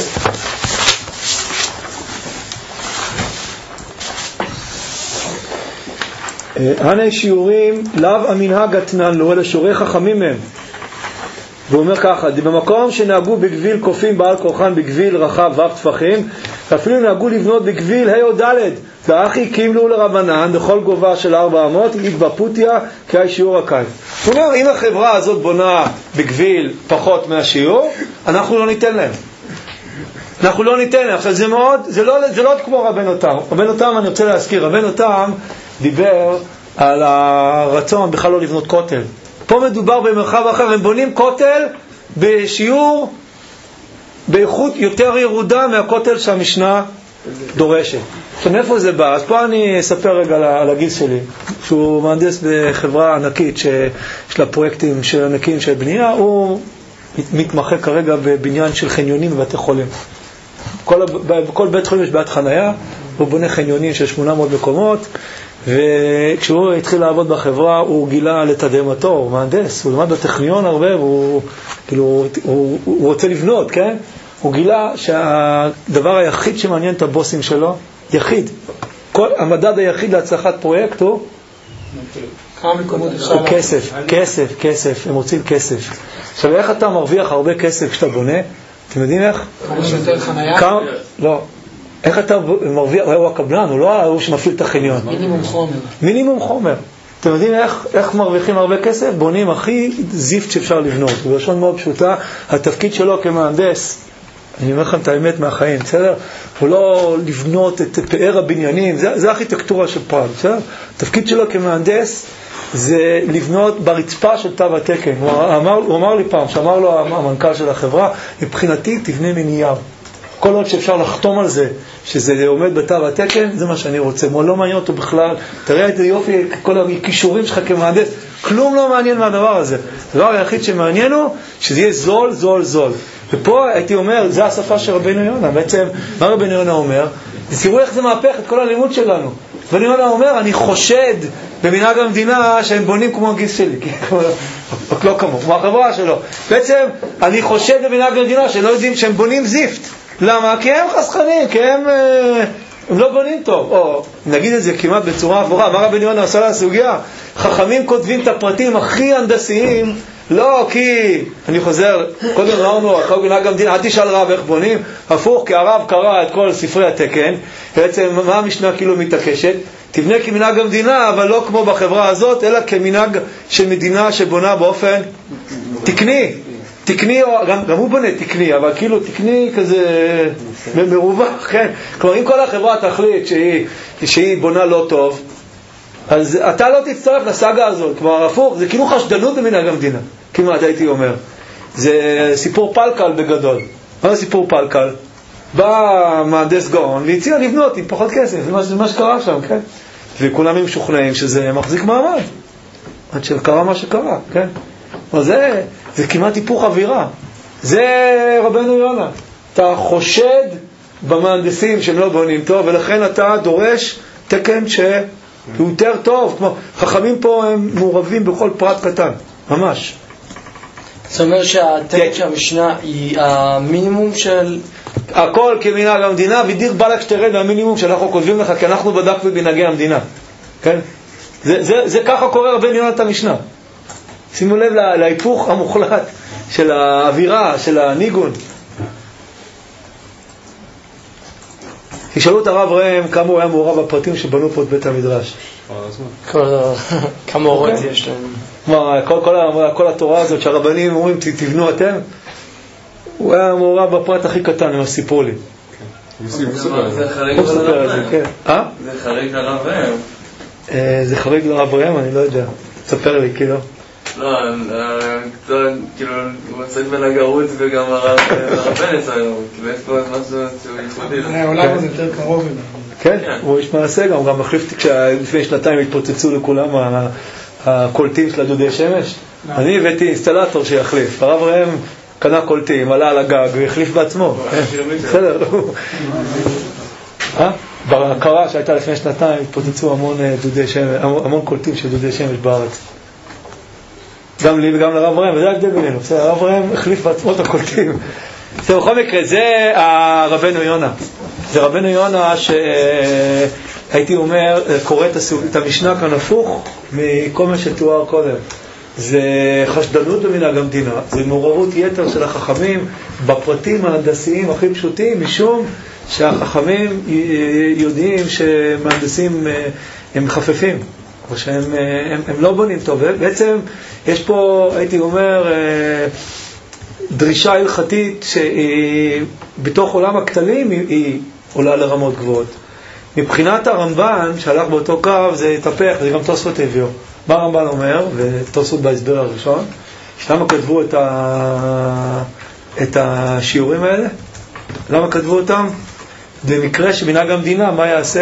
הנה שיעורים לאו המנהג התנן לו אלא שיעורי חכמים מהם. והוא אומר ככה, במקום שנהגו בגביל קופים בעל כוחן בגביל רחב ו' טפחים, ואפילו נהגו לבנות בגביל ה' או ד', ואחי קימלו לרבנן בכל גובה של 400 התבפותיה כאי שיעור הקיים. הוא אומר, אם החברה הזאת בונה בגביל פחות מהשיעור, אנחנו לא ניתן להם. אנחנו לא ניתן להם. עכשיו זה לא כמו רבן אותם. רבן אותם, אני רוצה להזכיר, רבן אותם דיבר על הרצון בכלל לא לבנות כותל. פה מדובר במרחב אחר, הם בונים כותל בשיעור, באיכות יותר ירודה מהכותל שהמשנה דורשת. עכשיו מאיפה זה בא? אז פה אני אספר רגע על הגיס שלי, שהוא מהנדס בחברה ענקית שיש לה פרויקטים של ענקים של בנייה, הוא מתמחה כרגע בבניין של חניונים בבתי חולים. בכל בית חולים יש בעיית חנייה, הוא בונה חניונים של 800 מקומות, וכשהוא התחיל לעבוד בחברה הוא גילה לתדהמתו, הוא מהנדס, הוא למד בטכניון הרבה, והוא כאילו, הוא רוצה לבנות, כן? הוא גילה שהדבר היחיד שמעניין את הבוסים שלו, יחיד, המדד היחיד להצלחת פרויקט הוא כסף, הם רוצים כסף. עכשיו איך אתה מרוויח הרבה כסף כשאתה בונה? אתם יודעים איך? כמה שיותר חנייה? לא. איך אתה מרוויח, הוא הקבלן, הוא לא הוא שמפעיל את החניון. מינימום חומר. אתם יודעים איך מרוויחים הרבה כסף? בונים הכי זיפט שאפשר לבנות. הוא לשון מאוד פשוטה, התפקיד שלו כמהנדס, אני אומר לכם את האמת מהחיים, בסדר? הוא לא לבנות את פאר הבניינים, זה הארכיטקטורה של פראג, בסדר? התפקיד שלו כמהנדס זה לבנות ברצפה של תו התקן. הוא אמר לי פעם, שאמר לו המנכ"ל של החברה, מבחינתי תבנה מנייר. כל עוד שאפשר לחתום על זה, שזה עומד בתו התקן, זה מה שאני רוצה. לא מעניין אותו בכלל. תראה את היופי, כל הכישורים שלך כמהנדס, כלום לא מעניין מהדבר הזה. הדבר היחיד שמעניין הוא שזה יהיה זול, זול, זול. ופה הייתי אומר, זה השפה של רבינו יונה. בעצם, מה רבינו יונה אומר? תראו איך זה מהפך את כל הלימוד שלנו. רבינו יונה אומר, אני חושד במנהג המדינה שהם בונים כמו הגיס שלי. לא כמו החברה שלו. בעצם, אני חושד במנהג המדינה שלא יודעים שהם בונים זיפט. למה? כי הם חסכנים, כי הם לא בונים טוב. או נגיד את זה כמעט בצורה הפוכה, מה רבי יונה עשה לסוגיה? חכמים כותבים את הפרטים הכי הנדסיים, לא כי, אני חוזר, קודם ראינו, גם דין, אל תשאל רב איך בונים, הפוך, כי הרב קרא את כל ספרי התקן, בעצם מה המשנה כאילו מתעקשת? תבנה כמנהג המדינה, אבל לא כמו בחברה הזאת, אלא כמנהג של מדינה שבונה באופן תקני. תקני, גם הוא בונה תקני, אבל כאילו תקני כזה מרווח, כן? כלומר, אם כל החברה תחליט שהיא בונה לא טוב, אז אתה לא תצטרף לסאגה הזאת. כלומר, הפוך, זה כאילו חשדנות במנהג המדינה, כמעט הייתי אומר. זה סיפור פלקל בגדול. מה זה סיפור פלקל? בא מהנדס גאון והציע לבנות עם פחות כסף, זה מה שקרה שם, כן? וכולם הם משוכנעים שזה מחזיק מעמד, עד שקרה מה שקרה, כן? אז זה כמעט היפוך אווירה. זה רבנו יונה. אתה חושד במהנדסים שהם לא בונים טוב, ולכן אתה דורש תקן שהוא יותר טוב. כמו חכמים פה הם מעורבים בכל פרט קטן, ממש. זאת אומרת שהתקן של המשנה היא המינימום של הכל כמנהג המדינה, ודיר בלק שתרד מהמינימום שאנחנו כותבים לך, כי אנחנו בדקנו במנהגי המדינה, כן? זה ככה קורה רבנו יונה את המשנה. שימו לב להיפוך המוחלט של האווירה, של הניגון. תשאלו את הרב ראם כמה הוא היה מעורב בפרטים שבנו פה את בית המדרש. כמה אורות יש להם. כל התורה הזאת שהרבנים אומרים תבנו אתם, הוא היה מעורב בפרט הכי קטן, הם סיפרו לי. זה חריג לרב ראם. זה חריג לרב ראם, אני לא יודע. תספר לי, כאילו. לא, כאילו, הוא מצחיק בין הגרות וגם הרב בנץ היום, כאילו יש פה משהו שהוא ייחודי. העולם הזה יותר קרוב אליו. כן, הוא איש מעשה, גם מחליף, כשלפני שנתיים התפוצצו לכולם הקולטים של הדודי שמש. אני הבאתי אינסטלטור שיחליף, הרב ראם קנה קולטים, עלה על הגג והחליף בעצמו. בסדר, בהכרה שהייתה לפני שנתיים התפוצצו המון קולטים של דודי שמש בארץ. גם לי וגם לרב ראם, וזה ההבדל בינינו. הרב ראם החליף בעצמו את הקולטים. בכל מקרה, זה רבנו יונה. זה רבנו יונה שהייתי אומר, קורא את המשנה כאן הפוך מכל מה שתואר קודם. זה חשדנות במנהג המדינה, זה מעוררות יתר של החכמים בפרטים ההנדסיים הכי פשוטים, משום שהחכמים יודעים שמהנדסים הם חפפים, או שהם לא בונים טוב. בעצם יש פה, הייתי אומר, דרישה הלכתית שבתוך עולם הכתלים היא עולה לרמות גבוהות. מבחינת הרמב"ן שהלך באותו קו זה התהפך, זה גם תוספות הביאו. מה הרמב"ן אומר, ותוספות בהסבר הראשון, למה כתבו את השיעורים האלה? למה כתבו אותם? במקרה שמנהג המדינה, מה יעשה?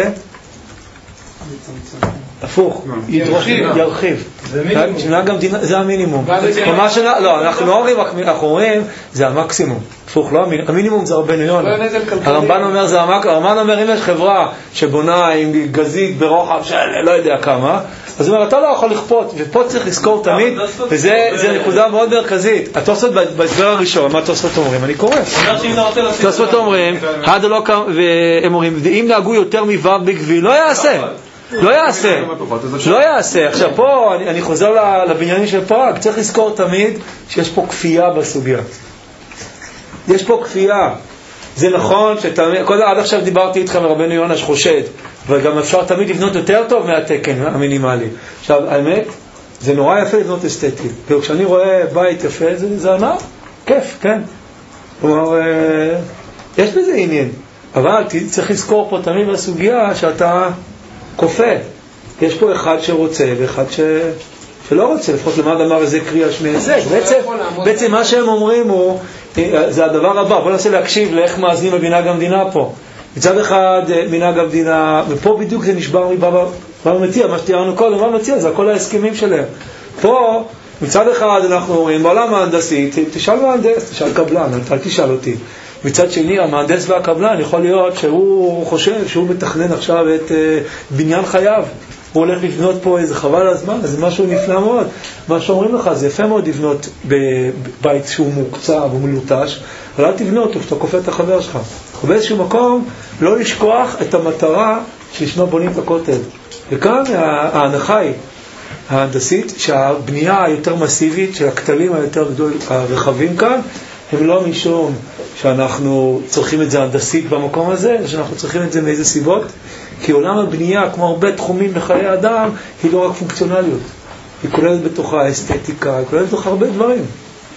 הפוך, ירחיב. מנהג המדינה, זה המינימום. לא, אנחנו לא אומרים, אנחנו אומרים, זה המקסימום. הפוך, לא, המינימום זה רבנו יונה. הרמב"ן אומר, זה המקסימום. הרמב"ן אומר, אם יש חברה שבונה עם גזית ברוחב של לא יודע כמה, אז הוא אומר, אתה לא יכול לכפות, ופה צריך לזכור תמיד, וזה נקודה מאוד מרכזית. התוספות בהסבר הראשון, מה התוספות אומרים? אני קורא. התוספות אומרים, והם אומרים, אם נהגו יותר מוו בגביל, לא יעשה. לא יעשה. עכשיו פה, אני חוזר לבניינים של פראג, צריך לזכור תמיד שיש פה כפייה בסוגיה. יש פה כפייה. זה נכון עד עכשיו דיברתי איתכם רבנו יונה שחושד, וגם אפשר תמיד לבנות יותר טוב מהתקן המינימלי. עכשיו, האמת, זה נורא יפה לבנות אסתטי. וכשאני רואה בית יפה, זה ענק, כיף, כן. כלומר, יש בזה עניין. אבל צריך לזכור פה תמיד בסוגיה שאתה כופה. יש פה אחד שרוצה ואחד שלא רוצה. לפחות למד אמר איזה קריאה שמי עסק. בעצם מה שהם אומרים הוא, זה הדבר הבא. בוא ננסה להקשיב לאיך מאזנים במנהג המדינה פה. מצד אחד מנהג המדינה, ופה בדיוק זה נשבר מבבא מציע, מה שתיארנו קודם, בבא מציע, זה הכל ההסכמים שלהם. פה מצד אחד אנחנו אומרים, בעולם ההנדסי, תשאל מהנדס, תשאל קבלן, אל תשאל אותי. מצד שני, המהנדס והקבלן יכול להיות שהוא חושב שהוא מתכנן עכשיו את בניין חייו. הוא הולך לבנות פה איזה חבל הזמן, זה משהו נפלא מאוד. מה שאומרים לך, זה יפה מאוד לבנות בבית שהוא מוקצע ומלוטש, אבל אל תבנות אותו, שאתה כופה את החבר שלך. ובאיזשהו מקום, לא לשכוח את המטרה שלשמה בונים את הכותל. וכאן ההנחה היא ההנדסית, שהבנייה היותר מסיבית, של הכתלים היותר הרחבים כאן, הם לא משום שאנחנו צריכים את זה הנדסית במקום הזה, אלא שאנחנו צריכים את זה מאיזה סיבות? כי עולם הבנייה, כמו הרבה תחומים בחיי אדם, היא לא רק פונקציונליות. היא כוללת בתוכה אסתטיקה, היא כוללת בתוכה הרבה דברים.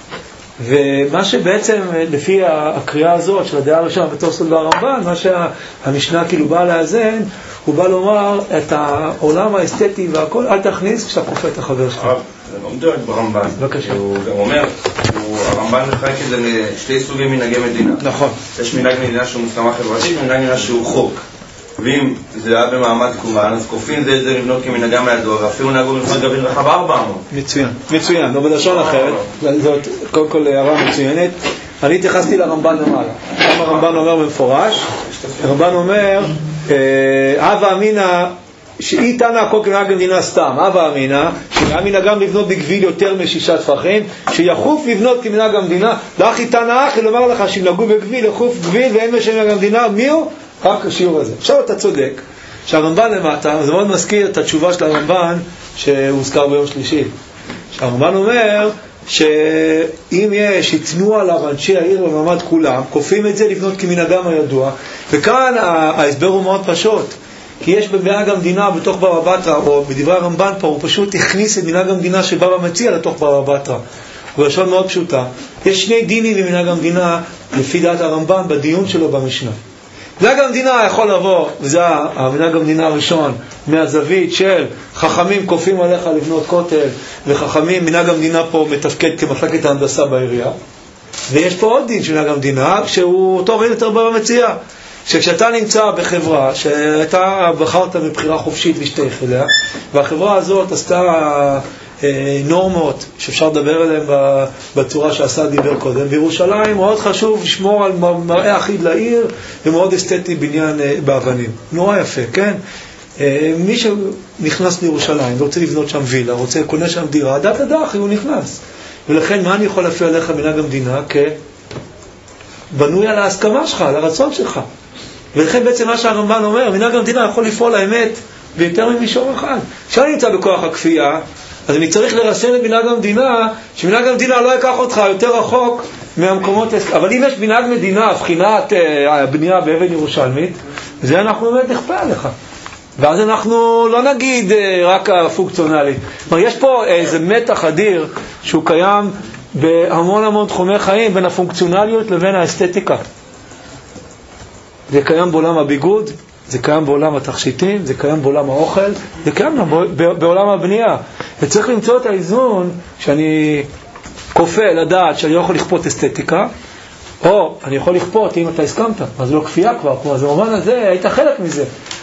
ומה שבעצם, לפי הקריאה הזאת של הדעה הראשונה בתוספות והרמב"ן, מה שהמשנה כאילו באה לאזן, הוא בא לומר את העולם האסתטי והכל, אל תכניס כשאתה כופה את החבר שלך. זה לא מדויק ברמב"ן. בבקשה. הוא גם אומר, הרמב"ן מחלק את זה לשתי סוגי מנהגי מדינה. נכון. יש מנהג מדינה שהוא מוסכמה חברתית, ומנהג מדינה שהוא חוק. ואם זה היה במעמד כמובן, אז כופין זה לבנות כמנהגם מהדור, ואפילו נהגו לבנות גבין רחב 400. מצוין, לא בלשון אחרת, זאת קודם כל הערה מצוינת. אני התייחסתי לרמב"ן למעלה. גם הרמב"ן אומר במפורש, הרמב"ן אומר, הווה אמינא, שהיא תנא הכל כמנהג המדינה סתם, הווה אמינא, שהיה מנהגם לבנות בגביל יותר מ6 טפחים, שיחוף לבנות כמנהג המדינה, לאחי תנא אחי לומר לך שנהגו בגביל, יחוף גביל ואין משם מנהג המדינה, מי הוא? רק השיעור הזה. עכשיו אתה צודק שהרמב"ן למטה, זה מאוד מזכיר את התשובה של הרמב"ן שהוזכר ביום שלישי. שהרמב"ן אומר שאם יש יתנו עליו אנשי העיר במעמד כולם, כופים את זה לבנות כמנהגם הידוע. וכאן ההסבר הוא מאוד פשוט, כי יש במנהג המדינה בתוך בבא בתרא, או בדברי הרמב"ן פה, הוא פשוט הכניס את מנהג המדינה שבבא מציע לתוך בבא בתרא. ובלשון מאוד פשוטה, יש שני דינים במנהג המדינה לפי דעת הרמב"ן בדיון שלו במשנה. מנהג המדינה יכול לבוא, וזה המנהג המדינה הראשון, מהזווית של חכמים כופים עליך לבנות כותל, וחכמים, מנהג המדינה פה מתפקד כמחלקת ההנדסה בעירייה. ויש פה עוד דין של מנהג המדינה, שהוא אותו רעיל יותר בבא מציע, שכשאתה נמצא בחברה שאתה בחרת מבחירה חופשית להשתייך אליה, והחברה הזאת עשתה נורמות שאפשר לדבר עליהן בצורה שעשה דיבר קודם, בירושלים מאוד חשוב לשמור על מראה אחיד לעיר ומאוד אסתטי בניין באבנים, נורא יפה, כן? מי שנכנס לירושלים ורוצה לבנות שם וילה, רוצה לקונה שם דירה, דת הדחי הוא נכנס. ולכן מה אני יכול להפעיל עליך מנהג המדינה? בנוי על ההסכמה שלך, על הרצון שלך. ולכן בעצם מה שהרמב"ן אומר, מנהג המדינה יכול לפעול האמת ביותר ממישור אחד. כשאני נמצא בכוח הכפייה, אז אני צריך לרסן את מנהג המדינה, שמנהג המדינה לא ייקח אותך יותר רחוק מהמקומות. אבל אם יש מנהג מדינה, בחינת הבנייה באבן ירושלמית, זה אנחנו באמת נכפה עליך. ואז אנחנו לא נגיד רק הפונקציונלי. כלומר, יש פה איזה מתח אדיר שהוא קיים בהמון המון תחומי חיים, בין הפונקציונליות לבין האסתטיקה. זה קיים בעולם הביגוד, זה קיים בעולם התכשיטים, זה קיים בעולם האוכל, זה קיים בעולם הבנייה. וצריך למצוא את האיזון שאני כופה לדעת שאני לא יכול לכפות אסתטיקה, או אני יכול לכפות אם אתה הסכמת, אז לא כפייה כבר, כמו זה אומן הזה, היית חלק מזה.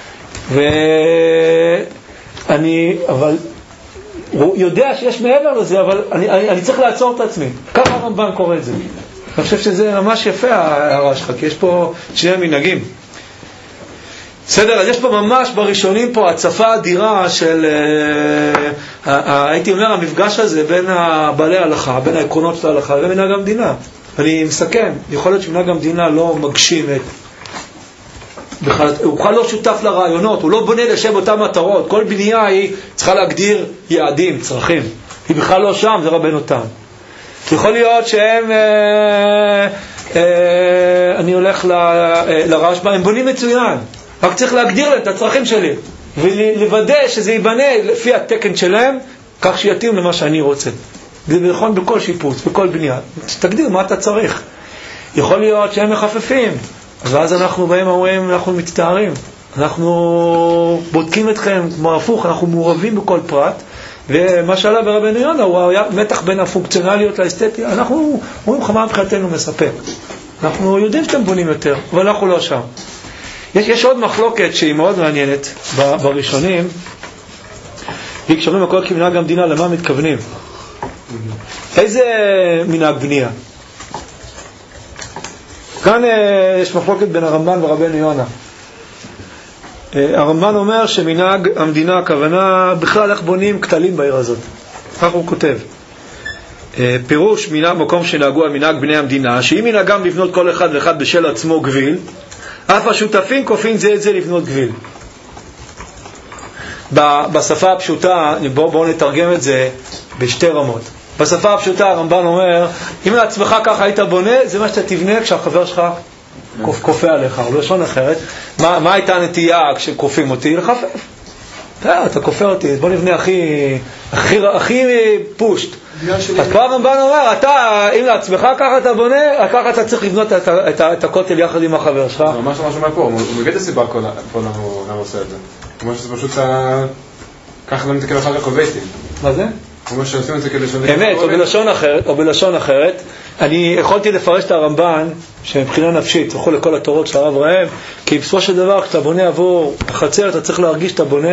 אבל הוא יודע שיש מעבר לזה, אבל אני צריך לעצור את עצמי. ככה הרמב"ן קורא את זה. אני חושב שזה ממש יפה ההערה שלך, כי יש פה שני מנהגים. בסדר, אז יש פה ממש בראשונים פה הצפה אדירה של, הייתי אומר, המפגש הזה בין בעלי ההלכה, בין העקרונות של ההלכה ומנהג המדינה. אני מסכם, יכול להיות שמנהג המדינה לא מגשים את הוא בכלל לא שותף לרעיונות, הוא לא בונה לשם אותם מטרות. כל בנייה היא צריכה להגדיר יעדים, צרכים. היא בכלל לא שם, זה רבנו תם. יכול להיות שהם אני הולך לרשב"א, הם בונים מצוין, רק צריך להגדיר להם את הצרכים שלי ולוודא שזה ייבנה לפי התקן שלהם, כך שיתאים למה שאני רוצה. זה נכון בכל שיפוץ, בכל בנייה. תגדיר מה אתה צריך. יכול להיות שהם מחפפים, ואז אנחנו באים אומרים, אנחנו מצטערים, אנחנו בודקים אתכם כמו הפוך, אנחנו מעורבים בכל פרט. ומה שעלה ברבנו יונה הוא היה מתח בין הפונקציונליות לאסתטיה. אנחנו אומרים חמה מבחינתנו מספק, אנחנו יודעים שאתם בונים יותר, אבל אנחנו לא שם. יש עוד מחלוקת שהיא מאוד מעניינת בראשונים, היא קשרים הכל כמנהג המדינה, למה מתכוונים? איזה מנהג בנייה? כאן יש מחלוקת בין הרמב"ן ורבנו יונה. הרמב"ן אומר שמנהג המדינה הכוונה בכלל איך בונים כתלים בעיר הזאת. כך הוא כותב. פירוש מקום שנהגו על מנהג בני המדינה, שאם מנהגם לבנות כל אחד ואחד בשל עצמו גביל, אף השותפים כופים זה את זה לבנות גביל. בשפה הפשוטה, בואו נתרגם את זה בשתי רמות. בשפה הפשוטה הרמב"ן אומר, אם לעצמך ככה היית בונה, זה מה שאתה תבנה כשהחבר שלך כופה עליך. או בלשון אחרת, מה הייתה הנטייה כשכופים אותי? לחפף. אתה כופה אותי, בוא נבנה הכי פושט. אז פה הרמב"ן אומר, אתה, אם לעצמך ככה אתה בונה, ככה אתה צריך לבנות את הכותל יחד עם החבר שלך. ממש מה שאומר פה, הוא מביא את הסיבה פה למה עושה את זה. הוא אומר שזה פשוט ככה לא מתקל אחר כך קובייטים. מה זה? הוא אומר שעושים את זה כדי שונה. אמת, או בלשון אחרת, אני יכולתי לפרש את הרמב"ן שמבחינה נפשית זכו לכל התורות של הרב ראם, כי בסופו של דבר כשאתה בונה עבור החצר אתה צריך להרגיש שאתה בונה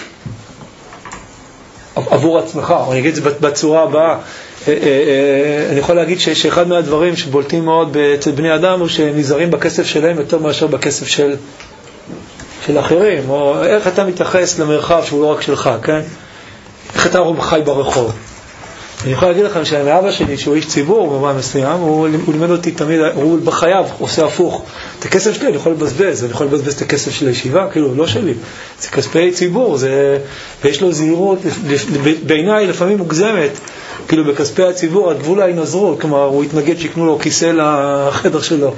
עבור עצמך. אני אגיד את זה בצורה הבאה, אני יכול להגיד שאחד מהדברים שבולטים מאוד אצל בני אדם הוא שהם נזהרים בכסף שלהם יותר מאשר בכסף של אחרים, או איך אתה מתייחס למרחב שהוא לא רק שלך, כן? איך אתה חי ברחוב. אני יכול להגיד לכם שהאבא שלי, שהוא איש ציבור במובן מסוים, הוא לימד אותי תמיד, הוא בחייו עושה הפוך. את הכסף שלי אני יכול לבזבז, אני יכול לבזבז את הכסף של הישיבה, כאילו, לא שלי. זה כספי ציבור, ויש לו זהירות, בעיניי לפעמים מוגזמת, כאילו בכספי הציבור, הגבול ההינזרות, כלומר, הוא התנגד שיקנו לו כיסא לחדר שלו.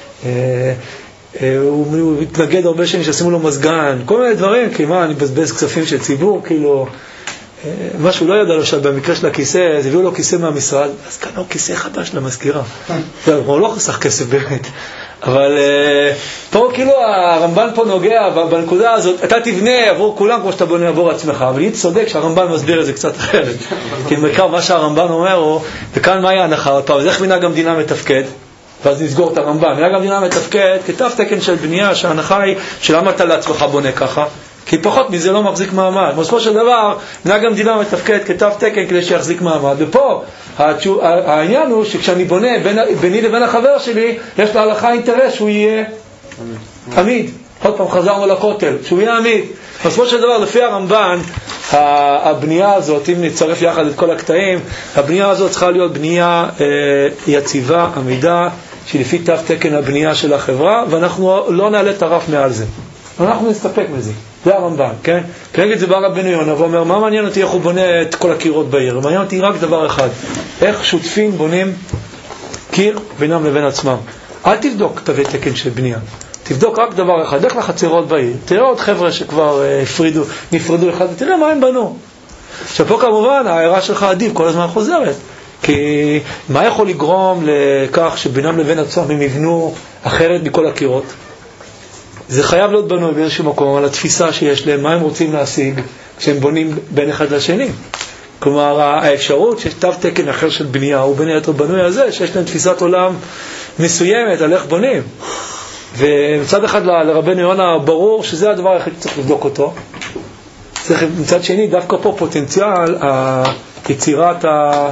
הוא התנגד הרבה שנים שעשימו לו מזגן, כל מיני דברים, כי מה, אני בזבז כספים של ציבור, כאילו, מה שהוא לא ידע לו שבמקרה של הכיסא, אז הביאו לו כיסא מהמשרד, אז כאן הוא כיסא חדש למזכירה. הוא לא חסך כסף באמת. אבל פה כאילו הרמב"ן פה נוגע בנקודה הזאת, אתה תבנה עבור כולם כמו שאתה בונה עבור עצמך, אבל היא צודק שהרמב"ן מסביר את זה קצת אחרת. כי בעיקר מה שהרמב"ן אומר הוא, וכאן מה היה הנחה? אז איך מנהג המדינה מתפקד? ואז נסגור את הרמב"ן. מנהג המדינה מתפקד כתו תקן של בנייה, שההנחה היא שלמה אתה לעצמך בונה ככה, כי פחות מזה לא מחזיק מעמד. בסופו של דבר, מנהג המדינה מתפקד כתו תקן כדי שיחזיק מעמד. ופה, העניין הוא שכשאני בונה ביני לבין החבר שלי, יש להלכה אינטרס שהוא יהיה עמיד. עוד פעם חזרנו לכותל, שהוא יהיה עמיד. בסופו של דבר, לפי הרמב"ן, הבנייה הזאת, אם נצרף יחד את כל הקטעים, הבנייה הזאת צריכה להיות בנייה יציבה, עמידה, שהיא לפי תו תקן הבנייה של החברה, ואנחנו לא נעלה את הרף מעל זה. אנחנו נסתפק מזה. זה הרמב"ן, כן? כנגד זה בא רבנו יונה ואומר, מה מעניין אותי איך הוא בונה את כל הקירות בעיר? מעניין אותי רק דבר אחד, איך שותפים בונים קיר בינם לבין עצמם. אל תבדוק תווי תקן של בנייה. תבדוק רק דבר אחד, לך לחצרות בעיר, תראה עוד חבר'ה שכבר נפרדו אחד, ותראה מה הם בנו. שפה כמובן ההערה שלך עדיף כל הזמן חוזרת, כי מה יכול לגרום לכך שבינם לבין עצמם הם יבנו אחרת מכל הקירות? זה חייב להיות בנוי באיזשהו מקום על התפיסה שיש להם, מה הם רוצים להשיג כשהם בונים בין אחד לשני. כלומר, האפשרות שיש תו תקן אחר של בנייה, הוא בין היתר בנוי על זה, שיש להם תפיסת עולם מסוימת על איך בונים. ומצד אחד לרבנו יונה ברור שזה הדבר היחיד שצריך לבדוק אותו. מצד שני, דווקא פה פוטנציאל יצירת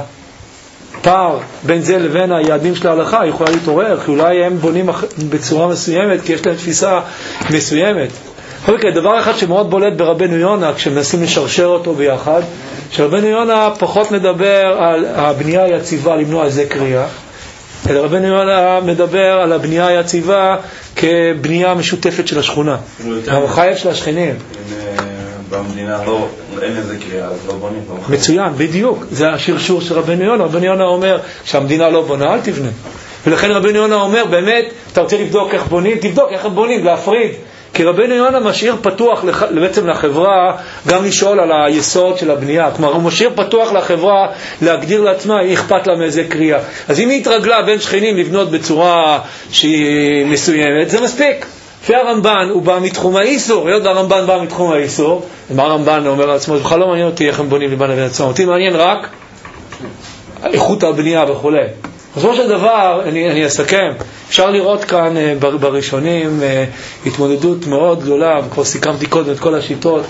הפער בין זה לבין היעדים של ההלכה יכולה להתעורר, כי אולי הם בונים בצורה מסוימת, כי יש להם תפיסה מסוימת. דבר אחד שמאוד בולט ברבנו יונה, כשמנסים לשרשר אותו ביחד, שרבנו יונה פחות מדבר על הבנייה היציבה למנוע איזה קריאה, אלא רבנו יונה מדבר על הבנייה היציבה כבנייה משותפת של השכונה, המחייב של השכנים. במדינה אין איזה קריאה, אז לא בונים. מצוין, בדיוק. זה השרשור של רבנו יונה. רבנו יונה אומר שהמדינה לא בונה, אל תבנה. ולכן רבנו יונה אומר, באמת, אתה רוצה לבדוק איך בונים? תבדוק איך הם בונים, להפריד. כי רבנו יונה משאיר פתוח בעצם לחברה גם לשאול על היסוד של הבנייה. כלומר, הוא משאיר פתוח לחברה להגדיר לעצמה, היא אכפת לה מאיזה קריאה. אז אם היא התרגלה בין שכנים לבנות בצורה שהיא מסוימת, זה מספיק. לפי הרמב"ן הוא בא מתחום האיסור, היות והרמב"ן בא מתחום האיסור, ומה הרמב"ן אומר לעצמו, זה בכלל לא מעניין אותי איך הם בונים לבן לבין עצמם, אותי מעניין רק איכות הבנייה וכו'. בסופו של דבר, אני אסכם, אפשר לראות כאן בראשונים התמודדות מאוד גדולה, וכבר סיכמתי קודם את כל השיטות,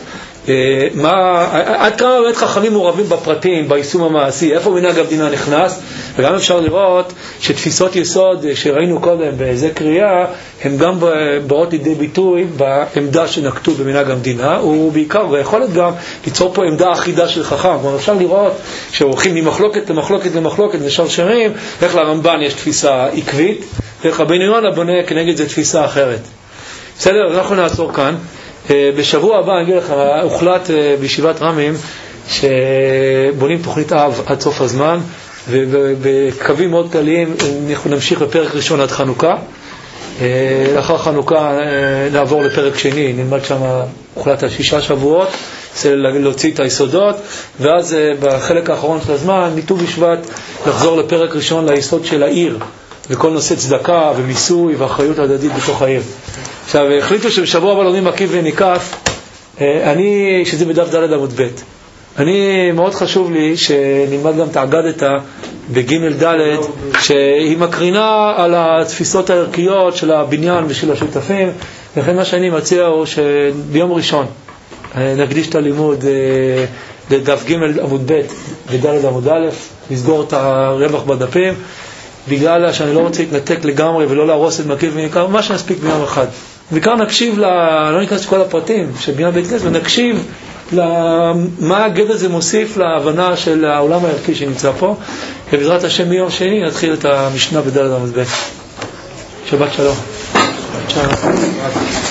עד כמה באמת חכמים מעורבים בפרטים, ביישום המעשי, איפה מנהג המדינה נכנס, וגם אפשר לראות שתפיסות יסוד שראינו קודם באיזה קריאה, הם גם באות לידי ביטוי בעמדה שנקטו במנהג המדינה, ובעיקר ביכולת גם ליצור פה עמדה אחידה של חכם. כלומר, אפשר לראות שהולכים ממחלוקת למחלוקת למחלוקת ושרשרים, איך לרמב"ן יש תפיסה עקבית, ואיך רבנו יונה בונה כנגד זה תפיסה אחרת. בסדר, אנחנו נעצור כאן. בשבוע הבא, אני אגיד לך, הוחלט בישיבת רמים שבונים תוכנית אב עד סוף הזמן, ובקווים מאוד כלליים אנחנו נמשיך בפרק ראשון עד חנוכה. לאחר חנוכה נעבור לפרק שני, נלמד שם, הוחלט על 6 שבועות, להוציא את היסודות, ואז בחלק האחרון של הזמן, מט"ו בשבט, לחזור לפרק ראשון ליסוד של העיר, וכל נושא צדקה ומיסוי ואחריות הדדית בתוך העיר. עכשיו, החליטו שבשבוע הבא לומדים מקיף וניקף, שזה בדף ד' עמוד ב'. אני, מאוד חשוב לי שנלמד גם את האגדתא בג' ד', שהיא מקרינה על התפיסות הערכיות של הבניין ושל השותפים, לכן מה שאני מציע הוא שביום ראשון נקדיש את הלימוד לדף ג' עמוד ב' וד' עמוד א', נסגור את הרווח בדפים, בגלל שאני לא רוצה להתנתק לגמרי ולא להרוס את מקיף וניקף, מה שנספיק ביום אחד. בעיקר נקשיב, לא ניכנס לכל הפרטים של בניין בית כנסת, ונקשיב מה הגד הזה מוסיף להבנה של העולם הערכי שנמצא פה. ובעזרת השם מיום שני נתחיל את המשנה בד' עמוד ב'. שבת שלום.